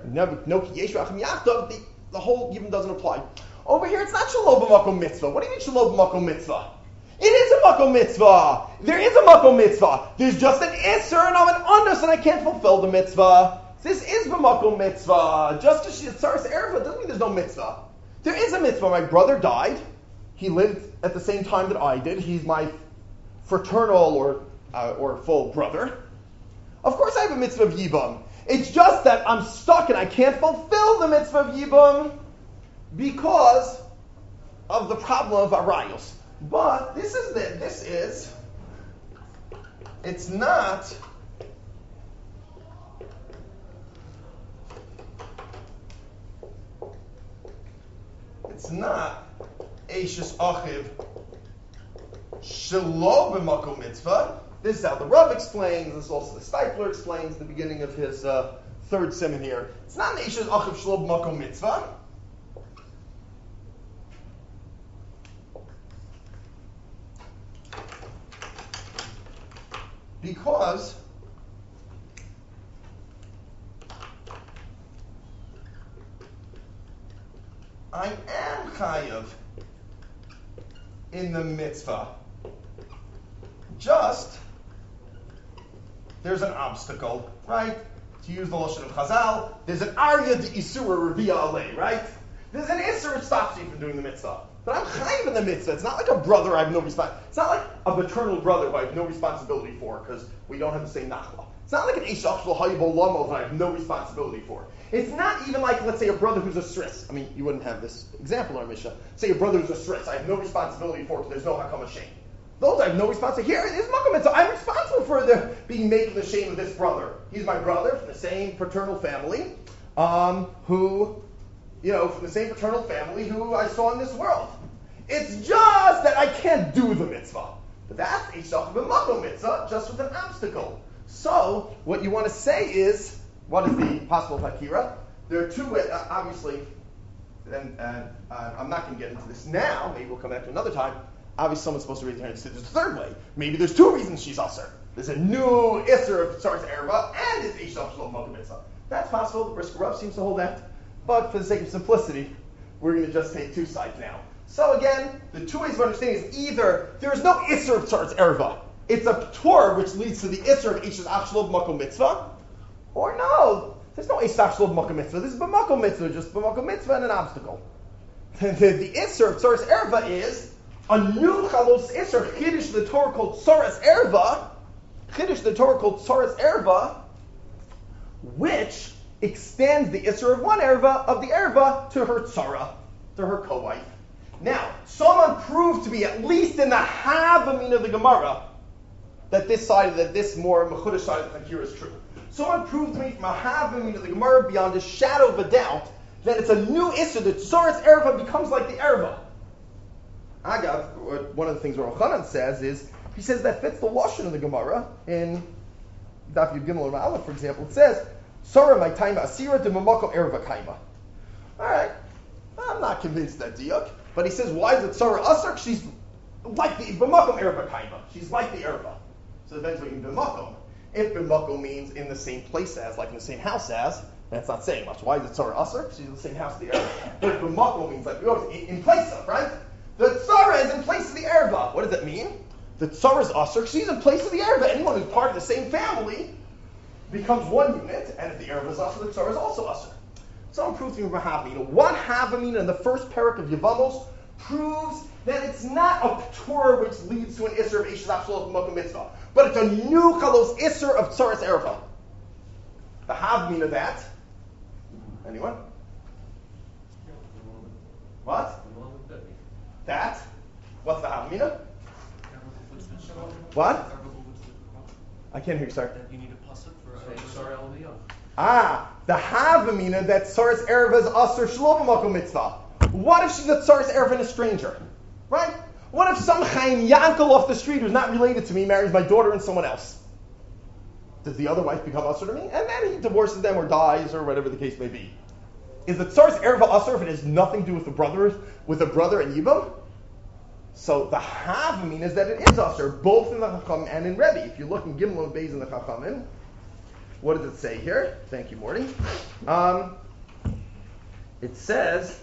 the whole Yibam doesn't apply. Over here, it's not Shelo B'makom Mitzvah. What do you mean Shelo B'makom Mitzvah? It is a Makom Mitzvah. There is a Makom Mitzvah. There's just an Isser and I'm an Onus and I can't fulfill the Mitzvah. This is B'makom Mitzvah. Just as she's Tzaras Erva doesn't mean there's no Mitzvah. There is a mitzvah. My brother died. He lived at the same time that I did. He's my fraternal or full brother. Of course I have a mitzvah of Yibam. It's just that I'm stuck and I can't fulfill the mitzvah of Yibam because of the problem of Arayos. But it's not Eishes Achiv Shelo b'makom mitzvah. This is how the Rav explains. This is also the Stipler explains the beginning of his third simon here. It's not an Eishes Achiv Shelo b'makom mitzvah. Because I am chayav in the mitzvah. Just there's an obstacle, right? To use the lashon of Chazal, there's an arya de isura revia alei, right? There's an isur which stops you from doing the mitzvah. But I'm chayiv in the mitzvah. It's not like a brother I have no It's not like a paternal brother who I have no responsibility for because we don't have the same nachla. It's not like an Eishach Shel Hayibol Lamo that I have no responsibility for. It's not even like, let's say, a brother who's a sris. I mean, you wouldn't have this example in our Mishnah. Say a brother who's a sris. I have no responsibility for because there's no hakam shame. Those I have no responsibility. Here it is makom, so I'm responsible for the being made the shame of this brother. He's my brother from the same paternal family, from the same paternal family who I saw in this world. It's just that I can't do the mitzvah. But that's Eishach b'makom mitzvah, just with an obstacle. So, what you want to say is, what is the possible takira? There are two ways, obviously, and I'm not going to get into this now, maybe we'll come back to another time. Obviously, someone's supposed to raise their hand and say there's a third way. Maybe there's two reasons she's usher. There's a new isser of Tzaras Erva, and it's Eishach Shel Makom Mitzvah. That's possible, the Brisker Rav seems to hold that. But for the sake of simplicity, we're going to just take two sides now. So again, the two ways of understanding is either there is no isser of Tzaras Erva. It's a Torah which leads to the isser of Eishach Shel Makom Mitzvah. Or no, there's no Eishach Shel Makom Mitzvah. This is B'makom Mitzvah, just B'makom Mitzvah and an obstacle. The isser of Tzaras Erva is a new chalos isser, Chiddush the Torah called Tzaras Erva, which extends the isser of one erva to her tzara, to her co-wife. Now, someone proved to be at least in the Havamin of the Gemara that this more mechudesh side of the Takira is true. Someone proved to me from a Havamin of the Gemara beyond a shadow of a doubt that it's a new isser. The Tzaras Erva becomes like the erva. Agav, one of the things Rav Chanan says is, he says that fits the lashon of the Gemara in Daf Yud Gimel and Aleph, for example. It says, "Sora my taima asira de mamakom erva kaima." All right, I'm not convinced that diuk, but he says, why is it Sora asar? She's like the b'makom erva kaima. She's like the erva. So it depends what you mean b'makom. If b'makom means in the same place as, like in the same house as, that's not saying much. Why is it Sora asar? She's in the same house as the erva. But b'makom means like in place of, right? The tzara is in place of the erva. What does that mean? The tzara is usher. She's in place of the erva. Anyone who's part of the same family becomes one unit, and if the erva is usher, the tzara is also usher. Some proves from Havamina. One Havamina in the first parak of Yevamos proves that it's not a Torah which leads to an isser of Eishach Shel Makom Mitzvah, but it's a new chalos isser of tzaras erva. The Havamina that. Anyone? What? That? What's the Havamina? What? I can't hear you, sorry. You need a pasuk for Shar El the Havamina that Tzaras Erva is Asr Shelo B'makom Mitzvah. What if she's a Tzaras Erva and a stranger? Right? What if some Chaim Yankel off the street who's not related to me marries my daughter and someone else? Does the other wife become Asr to me? And then he divorces them or dies or whatever the case may be. Is the Tzaras Erva Asr if it has nothing to do with a brother and Yibam? So the Havamina is that it is Asr, both in the Chacham and in Rebbe. If you look in Gimel and Beis in the Chachamim, what does it say here? Thank you, Morty. It says,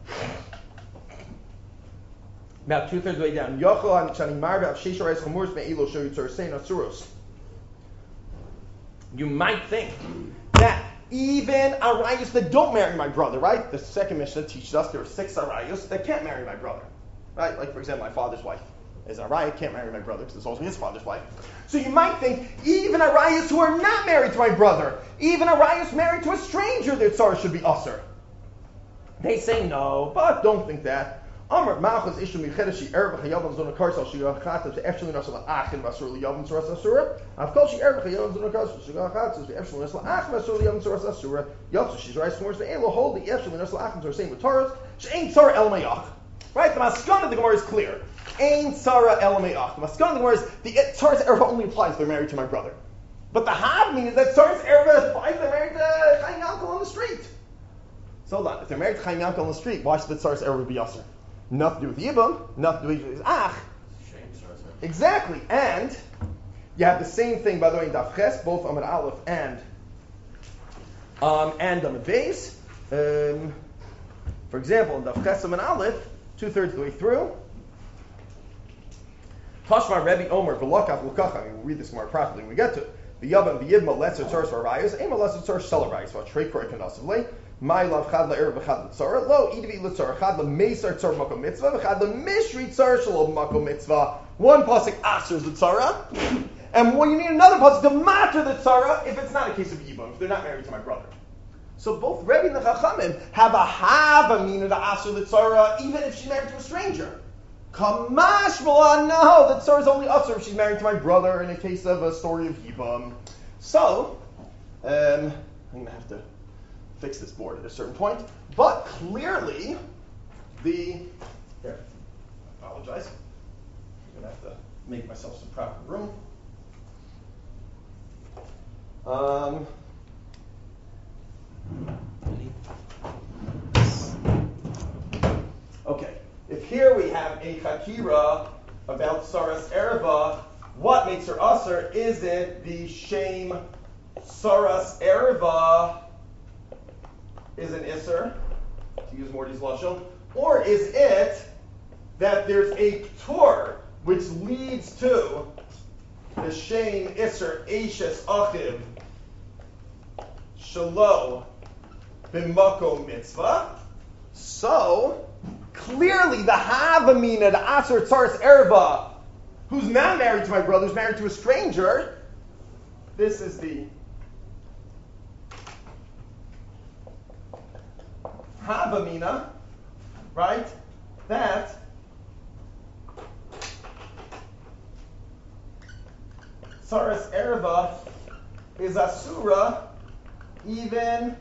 about 2/3 of the way down, you might think that even arayos that don't marry my brother, right? The second Mishnah teaches us there are 6 arayos that can't marry my brother, right? Like, for example, my father's wife is arayah, can't marry my brother because it's also his father's wife. So you might think, even arayos who are not married to my brother, even arayos married to a stranger, their tzara should be usher. They say no, but don't think that. Amr Malchus Ishu Michedeshi Erva Chayavam Zona Karsal Shigachatas Efshalin Rasal Achim Basur Liyavam Suras Asura. I've called she Erva Chayavam Zona Karsal Shigachatas Efshalin Rasal Achim Basur Liyavam Suras Asura. Yatsu she's right more the Elo hold the Efshalin Rasal Achim are saying with Taurus. She ain't Tzara El Mayach. Right? The Maskana of the Gemara is clear. Ain't Tzara El Mayach. The Maskana of the Gemara is the Tzara's Erva only applies if they're married to my brother. But the Havmin is that Tzara's Erva applies if they're married to Chaim Yankel on the street. So hold on. If they're married to Chaim Yankel on the street, why should the Tzara's Erva be usher? Nothing to do with Yibam, nothing to do with Ach. Exactly. And you have the same thing, by the way, in Daf Ches, both Amud Aleph and Amud Beis. For example, in Daf Ches Amud Aleph, 2/3 of the way through, Tashma Rebbe Omer V'Lakav L'Kacha. We'll read this more properly when we get to it. V'Yabam V'Yibma Letzer Tzar Svarayos, Ema Letzer Tzar Shelarayos. V'Trei Korei Kanasivlei. My love chad la'er v'chad l'tzara lo idvi l'tzara chad l'meisar tzar makom mitzvah v'chad l'mishri tzar shalom makom mitzvah. One pasuk asers the tzara, and you need another pasuk to matter the tzara if it's not a case of yibam, if they're not married to my brother. So both Rebbe and the Chachamim have a mina to aser the tzara even if she's married to a stranger. Kamash v'la, no, the tzara is only aser if she's married to my brother in a case of a story of yibam. So I'm gonna have to fix this board at a certain point, but clearly here, I apologize. I'm going to have to make myself some proper room. Okay, if here we have a chakira about Saras Ereva, what makes her usher? Is it the shame Saras Ereva is an Isser, to use Morty's Lashon, or is it that there's a Tur which leads to the Shem Isser Eishes Achiv Shalo B'Makom Mitzvah? So, clearly the Havamina, the Aser Tzaras Erva, who's not married to my brother, who's married to a stranger, this is the Havamina, right? That Tzaras Erva is Asura even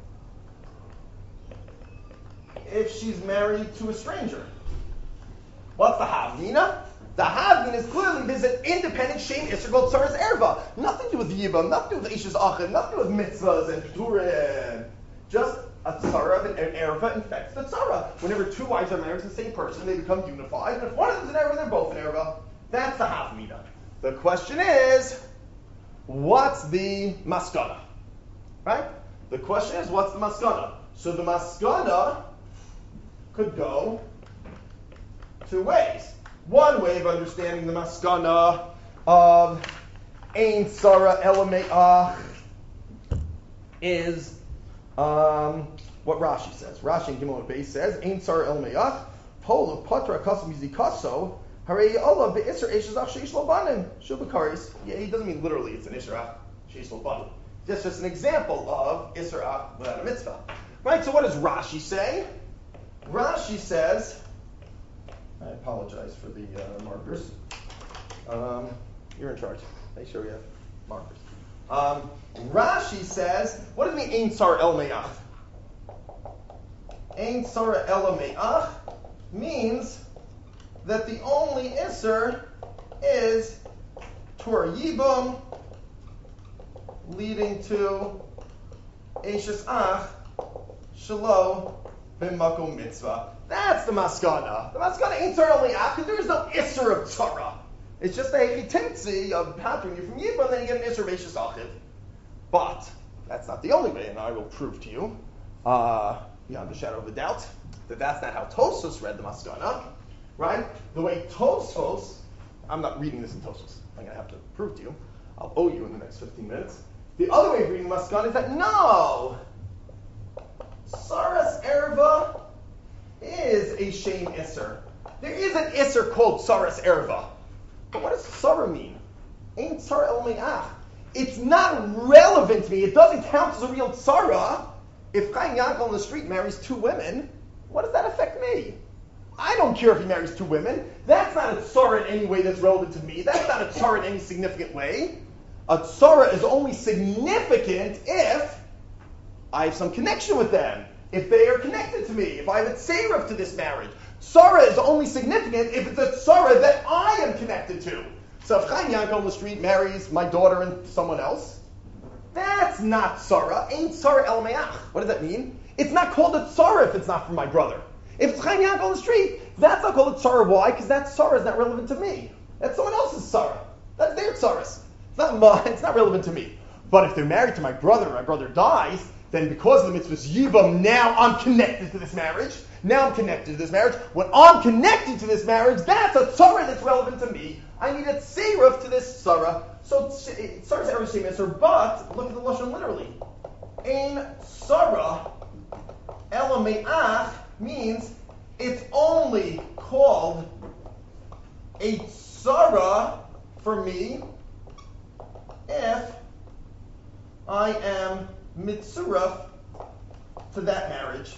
if she's married to a stranger. What's the Havamina? The Havamina is clearly there's an independent Shem Isser called Tzaras Erva. Nothing to do with Yibam, nothing to do with Eishes Achim, nothing to do with mitzvahs and Pturim. Just a tzara and an erva infects the tzara. Whenever two wives are married to the same person, they become unified. And if one of them is an erva, they're both an erva. That's the havamina. The question is, what's the maskana? Right? The question is, what's the maskana? So the maskana could go 2 ways. One way of understanding the maskana of Ein Tzara Elameach is what Rashi says. Rashi in Gimel Beis says, Ein Tzara Elameach, Pol of Patra Kasam Yizikaso, Harei Allah Be'isr Eishazach Sheish Lo Banim, Shubakaris. Yeah, he doesn't mean literally it's an Isra'ach Sheish Lo Banim. That's just an example of Isra'ach without a mitzvah. Right, so what does Rashi say? Rashi says, I apologize for the markers. You're in charge. Make sure we have markers. Rashi says, what does it mean, Ein Tzara El Me'ach? Ein Tzara El Me'ach means that the only Isser is Tur Yibum leading to Eishes Ach Shalo B'Makom Mitzvah. That's the maskana. The maskana ain't Tzara El Me'ach because there is no Isser of Tzara. It's just a tendency of pattering you from Yibum, then you get an Isser of Eishes Achim. But that's not the only way, and I will prove to you, beyond the shadow of a doubt, that that's not how Tosfos read the maskana. Right? The way Tosfos, I'm not reading this in Tosfos. I'm going to have to prove to you. I'll owe you in the next 15 minutes. The other way of reading Maskan is that no, Saras Erva is a shame Isser. There is an Isser called Saras Erva. But what does Sarah mean? Ain't Sarah El Me'ach. It's not relevant to me. It doesn't count as a real Sarah. If Chaim Yankel on the street marries 2 women, what does that affect me? I don't care if he marries 2 women. That's not a tzara in any way that's relevant to me. That's not a tzara in any significant way. A tzara is only significant if I have some connection with them, if they are connected to me, if I have a tzaref to this marriage. Tzara is only significant if it's a tzara that I am connected to. So if Chaim Yankel on the street marries my daughter and someone else, that's not tzara. Ain't tzara el me'ach. What does that mean? It's not called a tzara if it's not for my brother. If it's Chaim Yankel on the street, that's not called a tzara. Why? Because that tzara is not relevant to me. That's someone else's tzara. That's their tzaras. It's not relevant to me. But if they're married to my brother dies, then because of the mitzvah's yibam, now I'm connected to this marriage. When I'm connected to this marriage, that's a tzara that's relevant to me. I need a tzaref to this tzara. So tzara is every same answer, but look at the lashon literally. Ein tzara ela me'ach means it's only called a tzara for me if I am mitzuraf to that marriage.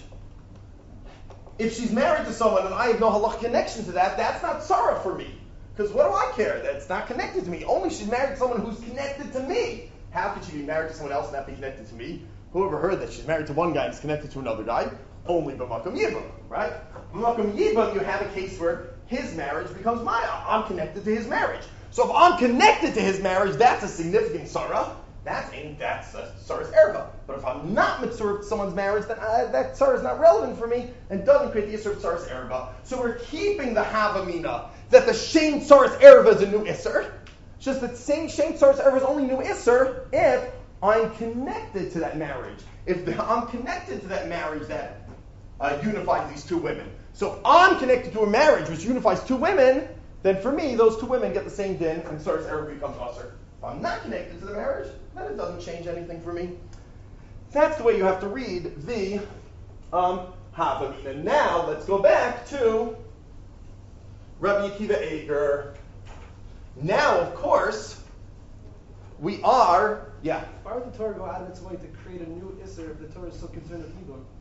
If she's married to someone and I have no halach connection to that, that's not tzara for me. Because what do I care? That's not connected to me. Only she's married to someone who's connected to me. How could she be married to someone else and not be connected to me? Whoever heard that she's married to one guy and is connected to another guy? Only b'makom yibam, right? B'makom yibam, you have a case where his marriage becomes mine. I'm connected to his marriage. So if I'm connected to his marriage, that's a significant tzara. That's a tzara's erva. But if I'm not mitzvah to someone's marriage, then that tzara is not relevant for me and doesn't create the issur of tzara's erva. So we're keeping the havamina that the shame tzara's erva is a new issur. Just that same shame tzara's erva is only new issur if I'm connected to that marriage. I'm connected to that marriage that unifies these 2 women. So if I'm connected to a marriage which unifies 2 women, then for me, those 2 women get the same din, and tzara's erva becomes usher. If I'm not connected to the marriage, then it doesn't change anything for me. That's the way you have to read the havamina. Now, let's go back to Rabbi Akiva Eiger. Now, of course, we are, Why would the Torah go out of its way to create a new Isser if the Torah is so concerned with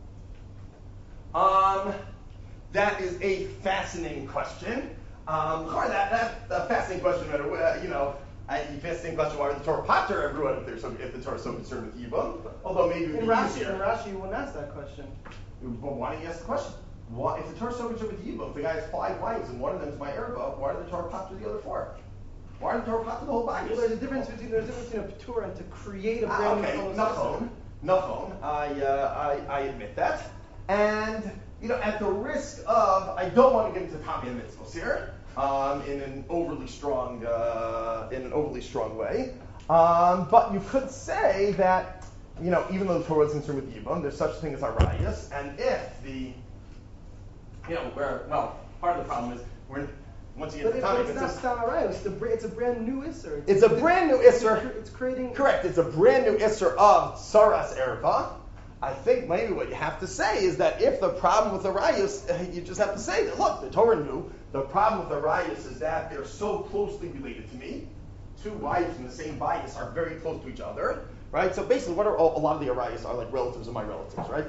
Yibum? That is a fascinating question. That's a fascinating question. Fascinating question. Why would the Torah pater everyone if the Torah is so concerned with Yibum? Although maybe it would be easier. In Rashi, you wouldn't ask that question. But why don't you ask the question? Why, if the Torah is so concerned with Yibum, if the guy has 5 wives and one of them is my erva, why did the Torah pater the other 4? Why did the Torah pater the whole body? Well, there's a difference between a patur and to create a brand new Nachon. I admit that. And at the risk of, I don't want to get into Tami and mitzvahs here, in an overly strong way. But you could say that, even though the Torah is concerned with Yibum, there's such a thing as arayas, and if part of the problem is once you get to the topic, it's not stam arayos. It's a brand new isser. It's a brand new isser. It's creating. Correct. It's a brand new isser of tzaras erva. I think maybe what you have to say is that if the problem with arayos, you just have to say that, look, the Torah knew the problem with arayos is that they're so closely related to me. 2 wives in the same bias are very close to each other, right? So basically, what are a lot of the arayos are like relatives of my relatives, right?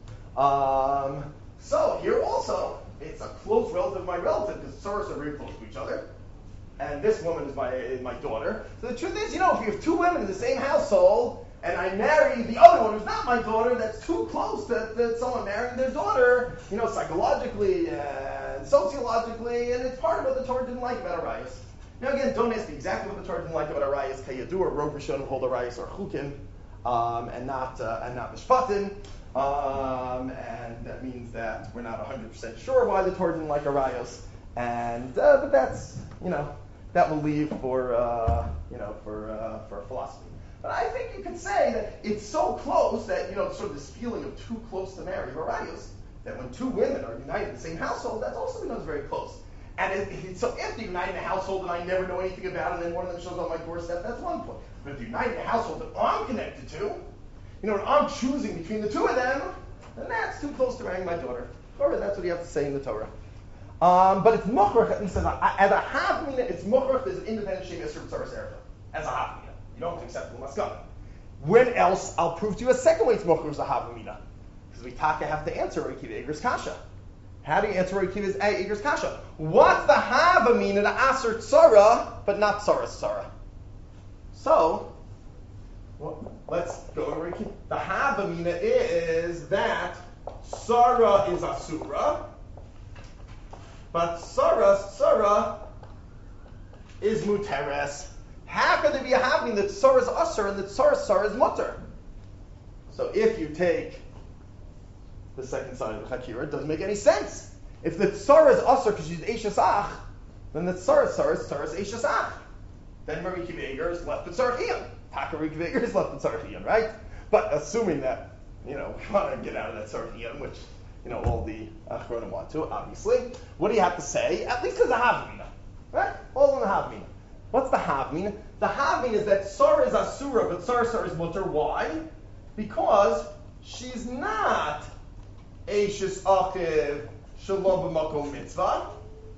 So here also, it's a close relative of my relative because tzaras are very close to each other. And this woman is my daughter. So the truth is, if you have 2 women in the same household, and I marry the other one who's not my daughter, that's too close to someone marrying their daughter, psychologically and sociologically, and it's part of what the Torah didn't like about arayos. Now again, don't ask me exactly what the Torah didn't like about arayos. Kayadu or Rov Rishon hold arayos or chukin, and not mishpatim. And that means that we're not 100% sure why the Torah didn't like arayos, but that's that will leave for philosophy. But I think you could say that it's so close that sort of this feeling of too close to marry arayos, that when 2 women are united in the same household, that also becomes very close. And so if they're united in a household and I never know anything about it, and then one of them shows on my doorstep, that's one point. But if they're united in a household that I'm connected to, and I'm choosing between the two of them, then that's too close to marrying my daughter. Or that's what you have to say in the Torah. But it's mochrach. He says as a havmina, it's mochrach. There's an independent shem yisur b'tzaras erva. As a havmina, you don't have to accept the maskana. When else? I'll prove to you a second way it's mochrach is a havmina. Because we have to answer Rabbi Akiva Eiger's kasha. How do you answer Rabbi Akiva Eiger's kasha? What's the havmina, the aser tzara, but not tzaras tzara? So, let's go to Rabbi Akiva. The havmina is that tzara is asura. But Sarah is muteres. How could there be a having that Sarah is usher and that Sarah is mutter? So if you take the second side of the Chakira, it doesn't make any sense. If the Sarah is usher because she's Eishas Ach, then the Sarah is Eishas Ach. Then Rabbi Akiva Eiger is left with Sarachiyam. Taka Rabbi Akiva Eiger is left with Sarachiyam, right? But assuming that, we want to get out of that Sarachiyam, which all the Achronim want to, obviously. What do you have to say? At least there's a Havmina. Right? All in the Havmina. What's the Havmina? The Havmina is that Sarah is Asura, but Sarah is Mutter. Why? Because she's not Eishis Achiv Shalom B'Makom Mitzvah.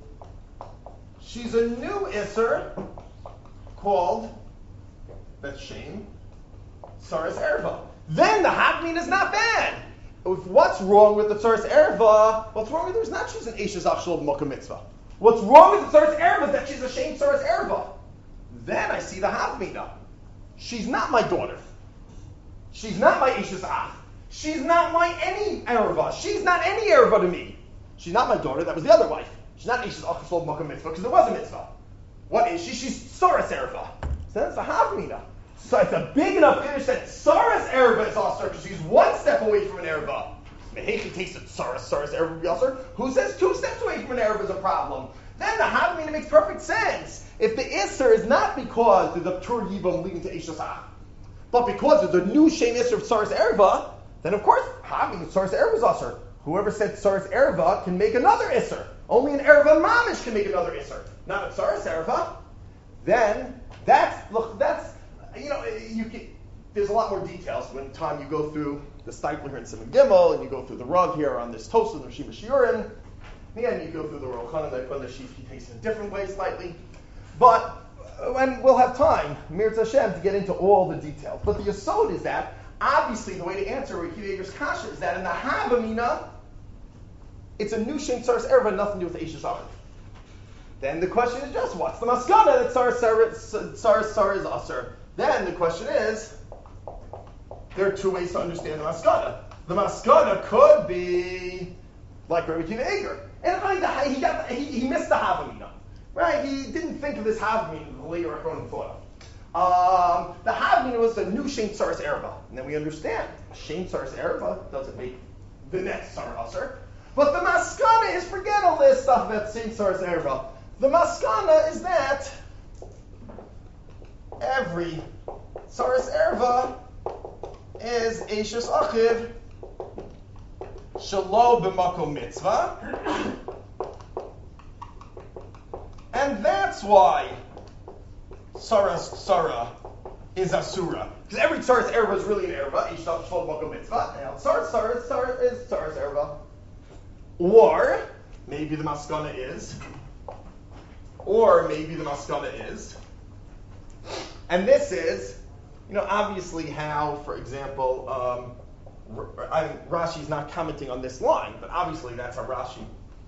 She's a new Isser called, that's shame, Sarah's Erva. Then the Havmina is not bad. What's wrong with the Tzaras Erva? What's wrong with her is not she's an Eishas Ach Shalom B'Makom Mitzvah. What's wrong with the Tzaras Erva is that she's a shame Tzaras Erva. Then I see the Havmina. She's not my daughter. She's not my Eishas Ach. She's not my any Erva. She's not any Erva to me. She's not my daughter. That was the other wife. She's not Eishas Ach Shalom B'Makom Mitzvah because there was a mitzvah. What is she? She's Tzaras Erva. So that's the Havmina. So it's a big enough finish that Tzaras Erva is also because she's one step away from an Erva. Mehechi takes it Tzaras Erva will be also. Who says 2 steps away from an Erva is a problem? Then the Havmina makes perfect sense. If the Isser is not because there's a Tur Yibam leading to Eishas Ach, but because there's a new Shem Isser of Tzaras Erva, then of course Havmina Tzaras Erva is also. Whoever said Tzaras Erva can make another Isser. Only an Erva Mamish can make another Isser, not a Tzaras Erva. Then that's there's a lot more details when time you go through the Steipler here in Simon Gimel, and you go through the Rav here on this Tosaf and Shima Shiurin, and you go through the Rochanan that when the Sheaf he takes it a different way slightly. But when we'll have time, Mirz Hashem, to get into all the details. But the Yesod is that obviously the way to answer Rabbi Akiva Eiger's kasha is that in the Havamina, it's a new Shem Tzaras Erva, nothing to do with Eishas Ach. Then the question is just what's the maskana that Tzaras is Aser? Then the question is, there are 2 ways to understand the maskana. The maskana could be like Rabbi Akiva Eiger. And he missed the Havamina. Right? He didn't think of this Havamina the later Achronim thought of. The Havamina was a new Shem Tzaras Erva. And then we understand, Shem Tzaras Erva doesn't make the next Tzar Aser. But the maskana is, forget all this stuff about Shem Tzaras Erva. The maskana is that every Tzaras Erva is Eishas Achiv Shalo B'Makom Mitzvah. And that's why Tzaras Tzara is Asura. Because every Tzaras Erva is really an Erva, Eishas Achiv Shalo B'Makom Mitzvah. And Tzaras Tzara is Tzaras Erva. Or maybe the maskana is. Or maybe the maskana is. And this is, obviously how, for example, Rashi's not commenting on this line, but obviously that's how Rashi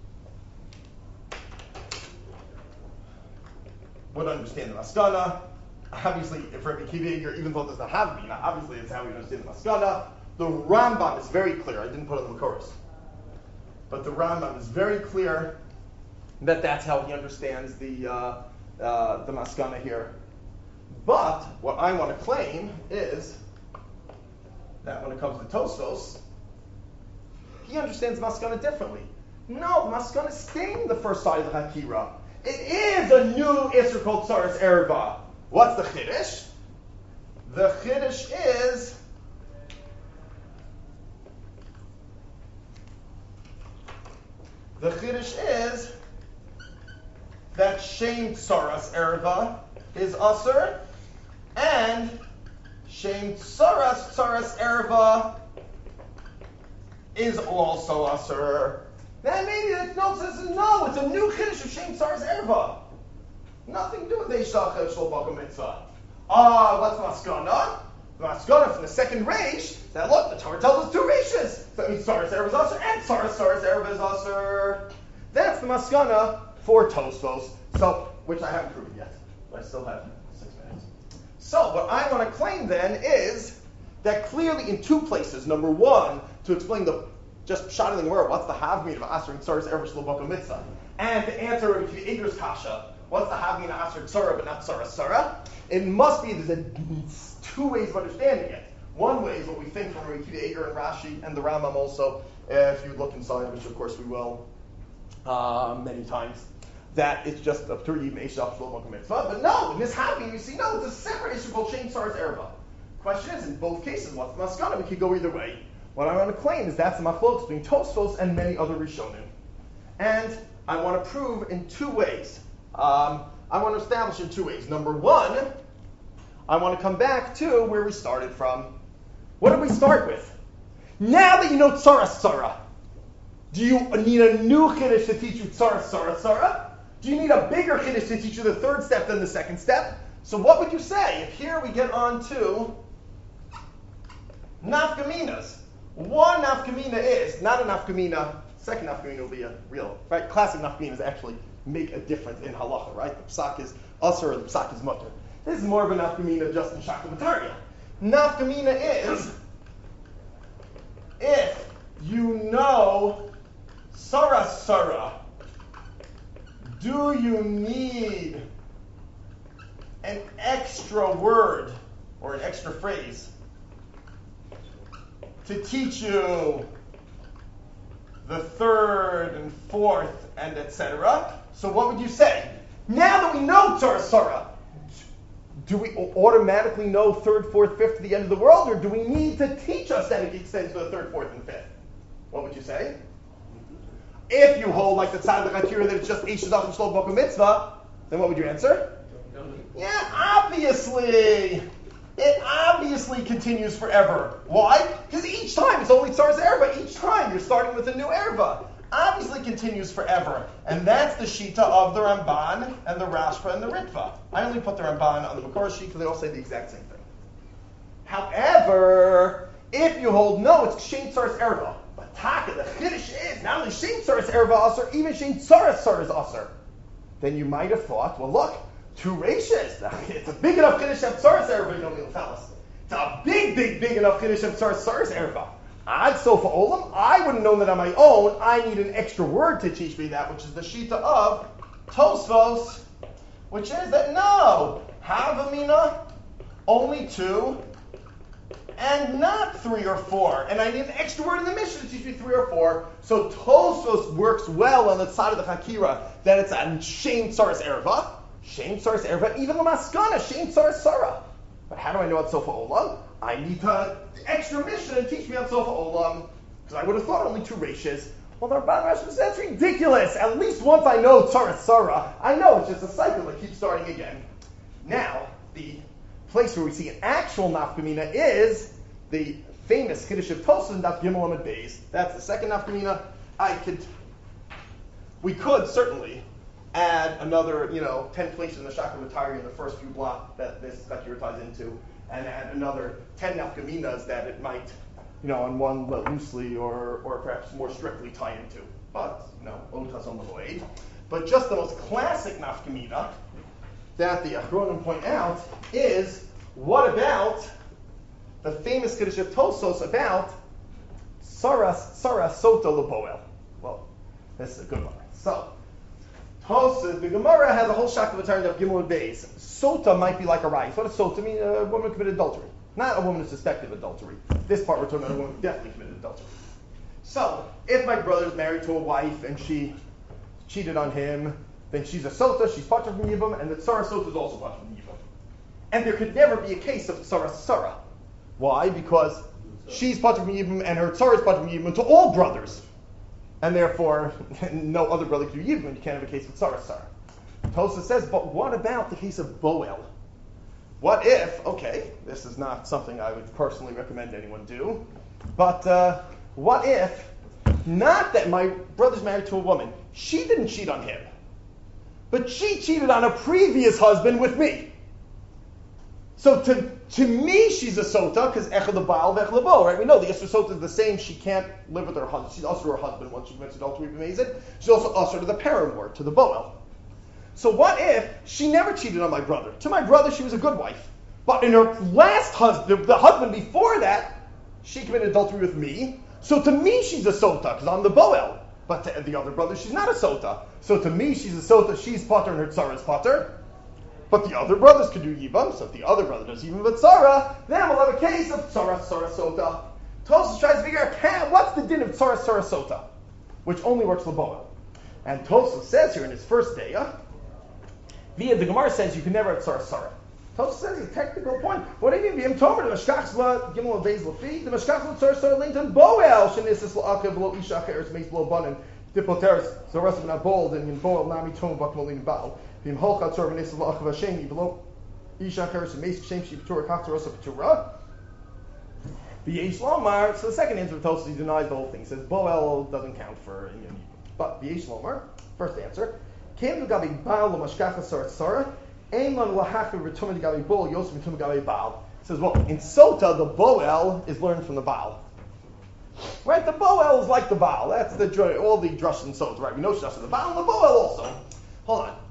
would understand the maskana. Obviously, if Rabbi Akiva Eiger, even though it does not have Bina, obviously it's how we understand the maskana. The Rambam is very clear. I didn't put it in the chorus. But the Rambam is very clear that that's how he understands the maskana here. But what I want to claim is that when it comes to Tosfos, he understands maskana differently. No, maskana is staying the first side of the Hakira. It is a new Isser called Tzaras Erva. What's the Chiddush? The Chiddush is that Shem Tsaras Erva is Asr, and Shem Tsaras Erva is also Asr. Then maybe the note says, no, it's a new Kiddush of Shem Tsaras Erva. Nothing to do with Eishach Shlo Baka Mitzvah. What's Maskana? The Maskana from the second Reish, that look, the Torah tells us two Reishes. So that means Tsaras Erva is Asr, and Tsaras Erva is Asr. That's the Maskana for Tosfos, so, which I haven't proven yet. But I still have 6 minutes. So, what I want to claim then is that clearly in two places, number one, to explain the just shot in the Gemara, what's the Havmin of Asr and Tsaras Erva Shlo Baka Mitzvah? And to answer the Igros Kasha, what's the Havmin of Asr Tzara but not Tsaras Tzara? It must be there's two ways of understanding it. One way is what we think from Rabbi Akiva Eiger and Rashi and the Rambam also, if you look inside, which of course we will many times, that it's just a P'tur Yid Meishach Shlo Baka Mitzvah. But no, in this Havmin we see, no, it's a separate issue called Shem Tsaras Erva. Question is, in both cases, what's the Maskana? We could go either way. What I want to claim is that's the machlokes between Tosfos and many other Rishonim. And I want to prove in two ways. I want to establish in two ways. Number one, I want to come back to where we started from. What did we start with? Now that you know Tsaras Tzara, do you need a new Chiddush to teach you Tsaras Tzara? Do you need a bigger Chiddush to teach you the third step than the second step? So what would you say if here we get on to nafkaminas? One nafkamina is, not a nafkamina, second nafkamina will be a real, right? Classic nafkaminas actually make a difference in halacha, right? The psak is asr or the psak is mutter. This is more of a nafkamina just in shaklavataria. Nafkamina is, if you know Tsaras Tzara, do you need an extra word or an extra phrase to teach you the third and fourth and etc.? So what would you say? Now that we know Tsaras Tzara, do we automatically know third, fourth, fifth to the end of the world, or do we need to teach us that it extends to the third, fourth, and fifth? What would you say? If you hold like the Tzaddik Akira that it's just Eishach and Shlo Baka Mitzvah, then what would you answer? Yeah, obviously. It obviously continues forever. Why? Because each time it's only Tsaras Erva. Each time you're starting with a new Erva. Obviously continues forever. And that's the Shita of the Ramban and the Rashba and the Ritva. I only put the Ramban on the Makor sheet because they all say the exact same thing. However, if you hold no, it's Shem Tsaras Erva. But Taka, the Chiddush is not only Shem Tsaras Erva Asr, even Shem Tsaras Tzara is Asr. Then you might have thought, well look, two Reishes. It's a big enough Kiddush of Tsaras Erva, you know, you'll tell us. It's a big enough Kiddush of Tsaras Erva. Ad Sofa Olam, I wouldn't know that on my own. I need an extra word to teach me that, which is the Shita of Tosfos, which is that no, Havamina, only 2, and not 3 or 4. And I need an extra word in the Mishnah to teach me 3 or 4. So Tosfos works well on the side of the Hakira that it's a Shem Tsaras Erva. Shem Tsaras Erva, even the Maskana, Shem Tsaras Tzara. But how do I know at Sofa Olam? I need to extra mission and teach me on Sofa Olam, because I would have thought only 2 Reishes. Well, the Ramban Rashi says that's ridiculous. At least once I know Tsaras Tzara, I know it's just a cycle that keeps starting again. Now, the place where we see an actual nafkamina is the famous Kiddush of Tosfos and Daf Gimel Amud Beis. That's the second nafkamina. We could certainly add another, 10 places in the Shaklavataria in the first few blocks that this Zakir ties into, and add another 10 nafkaminas that it might, on one loosely or perhaps more strictly tie into. But, Otas on the Void. But just the most classic nafkamina that the Achronim point out is, what about the famous Kiddush of Tosfos about Tsaras Sota L'Poel? Well, this is a good one. So, Tosfos, the Gemara has a whole Shaklavataria of Gimel Beis. Sota might be like a rice. What does Sota mean? A woman who committed adultery. Not a woman who suspected adultery. This part we're talking about a woman who definitely committed adultery. So, if my brother's married to a wife and she cheated on him, then she's a Sota, she's Patra from Yibam, and the Tsaras Sota is also Patra from Yibam. And there could never be a case of Tsaras Tzara. Why? Because she's Patra from Yibam and her Tzara is Patra from Yibam to all brothers. And therefore, no other brother can do Yibam, you can't have a case with Tsaras Tzara. Tosfos says, but what about the case of Boel? What if, okay, this is not something I would personally recommend anyone do, but what if, not that my brother's married to a woman, she didn't cheat on him, but she cheated on a previous husband with me. So to me, she's a sota, because echad l'baal v'echad l'bo, right? We know the Yisra sota is the same. She can't live with her husband. She's also her husband once she commits adultery with Mazid. She's also usher to the paramour, to the boel. So what if she never cheated on my brother? To my brother, she was a good wife. But in her last husband, the husband before that, she committed adultery with me. So to me, she's a sota, because I'm the boel. But to the other brother, she's not a sota. So to me, she's a sota, she's potter, and her tzara is potter. But the other brothers could do Yibam, so if the other brother does Yibam Tzara, then we'll have a case of Tzara Sota. Tosfos tries to figure out what's the din of Tzara Sota, which only works Laboa. And Tosfos says here in his first day, the Gemara says you can never have Tzara. Tosfos says a technical point. What do you mean? The Mashkach's la Gimel Vez Lafi, the Mashkach's la Tzara linked on Boel, Shanisis la'akev lo Isha Cheres Meis lo Banin, Dipoteres, Zoras of Nabold, and Boel Nami Tom Bakmalin Baal. V'im holchat tzor v'nesav la'achav Hashem yivlo isha cheres v'meis Hashem she p'tura kach tzorosa p'tura v'yesh lomar. So the second answer of Tosfos, he denies the whole thing. He says Boel doesn't count for Inyan. But v'yesh lomar, first answer, came to gabi baal l'mashkacha tzara ein lan lahachav v'tumah gabi bol yosef v'tumah gabi baal. Says, well, in Sota the Boel is learned from the Baal. Right, the Boel is like the Baal. That's all the drush and Sota. Right, we know drush of the Baal and the Boel also. Hold on.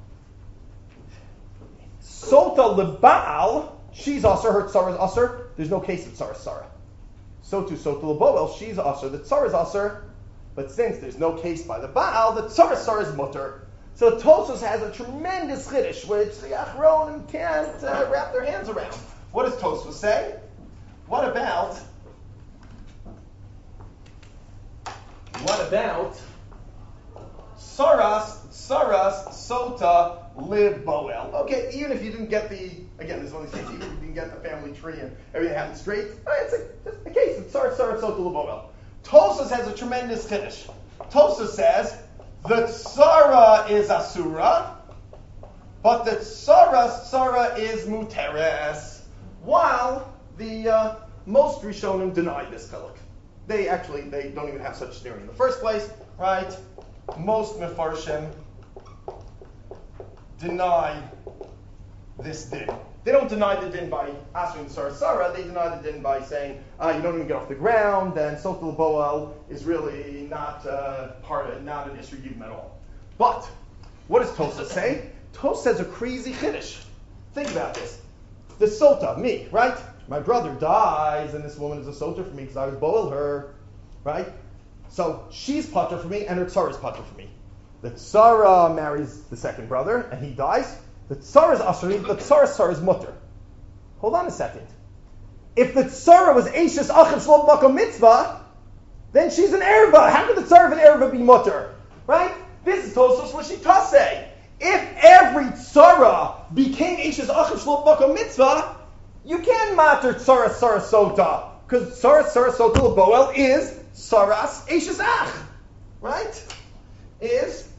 Sota lebaal, she's usher, her tzara is usher. There's no case of tzara. So to Sota leboel, she's usher, the tzara is usher. But since there's no case by the baal, the tzara is mutter. So Tosfos has a tremendous chiddush, which the Achronim can't wrap their hands around. What does Tosfos say? What about Saras, Sota, Liv, Boel? Okay, even if you didn't get even if you didn't get the family tree and everything happened straight, it's a case of Saras, Sota, Liv, Boel. Tosfos has a tremendous chiddush. Tosfos says the Tzara is Asura, but the Tzara is Muteres, while the most Rishonim deny this chiluk. They don't even have such theory in the first place, right? Most Mefarshim deny this din. They don't deny the din by asking the Sarah. They deny the din by saying you don't even get off the ground, and Sota Boel is really not not an Isra Yibam at all. But what does Tosfos say? Tosfos says a crazy chiddush. Think about this. The Sota, me, right? My brother dies, and this woman is a Sota for me because I was Boel her, right? So she's Pater for me, and her Tzara is Pater for me. The Tzara marries the second brother, and he dies. The Tzara is Asuri, the Tzara is Mutter. Hold on a second. If the Tzara was Eishes Achiv Shlom Makom Mitzvah, then she's an Erva. How could the Tzara of an Erva be Mutter? Right? This is Tosfos Lashita say. If every Tzara became Eishes Achiv Shlom Makom Mitzvah, you can matter Tzara Sota. Because Tzara Sota L'Boel is Tzaras Eishes Ach. Right? Is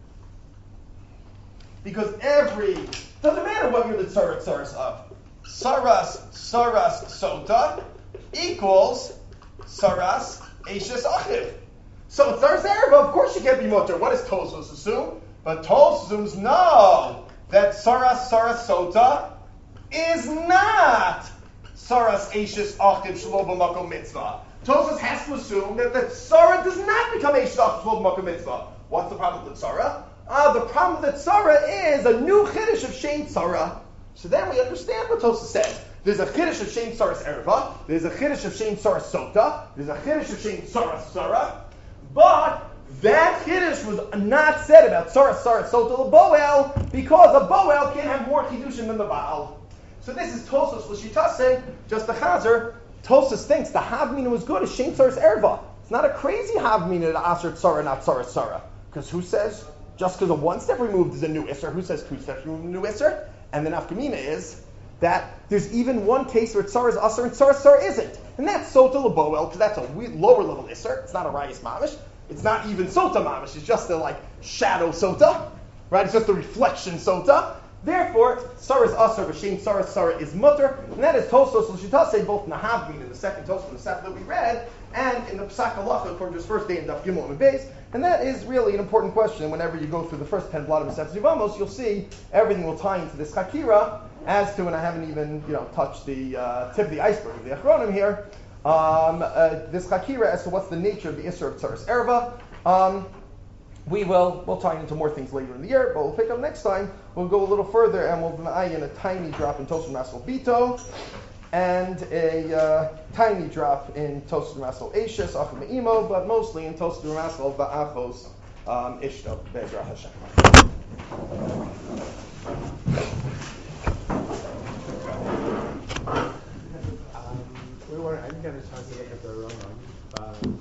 because doesn't matter what you're the Tzaras of. Tzaras Sota equals Tzaras Eishes Achiv. So Tzaras Erev, of course you can't be mutter. What does Tosfos assume? But Tosfos assumes no, that Tzaras Sota is not Tzaras Eishes Achiv Shelo B'Makom Mitzvah. Tosfos has to assume that the Tzara does not become Eishes Achiv Shelo B'Makom Mitzvah. What's the problem with the Tzara? The problem with the Tzara is a new chiddush of Shein Tzara. So then we understand what Tosfos says. There's a chiddush of Shein Tzaras Erva. There's a chiddush of Shein Tzaras Sota. There's a chiddush of Shein Tzaras Tzara. But that chiddush was not said about Tzaras Sota L'Boel because a Boel can't have more chiddushim than the Baal. So this is Tosfos L'Shita saying, just the Chazer, Tosfos thinks the Havmina was good as Shein Tzaras Erva. It's not a crazy Havmina to Aser Tzara, not Tzaras Tzara. Because who says just because of one step removed is a new Isser? Who says 2 steps removed is a new Isser? And the Nafkamina is that there's even one case where Tzara is Asr and Tzara isn't. And that's Sota L'Boel, because that's a lower level Isser. It's not a Rayas Mamish. It's not even Sota Mamish. It's just a shadow Sota. right? It's just a reflection sota. Therefore, Sarah is Asar, V'Shem Sarah is Mutter, and that is Tosfos L'Shitase, both Nahavmin in the second Tosfos and the second that we read, and in the Psak Halacha, according to his first day in Daf Gimel and Beis. And that is really an important question. Whenever you go through the first 10 blot of Masechet Yevamos, you'll see everything will tie into this Chakira, as to, and I haven't even touched the tip of the iceberg of the Achronim here, this Chakira as to what's the nature of the Isser of Tzaras Erva. We'll tie into more things later in the year, but we'll pick up next time. We'll go a little further and we'll in a tiny drop in Tosfos Masel Bito and a tiny drop in Tosfos Masel Eishes, Achim Imo, but mostly in Tosfos Masel Ba'achos Ishto, Be'ezrat Hashem. I didn't get a chance to look at the Rambam, but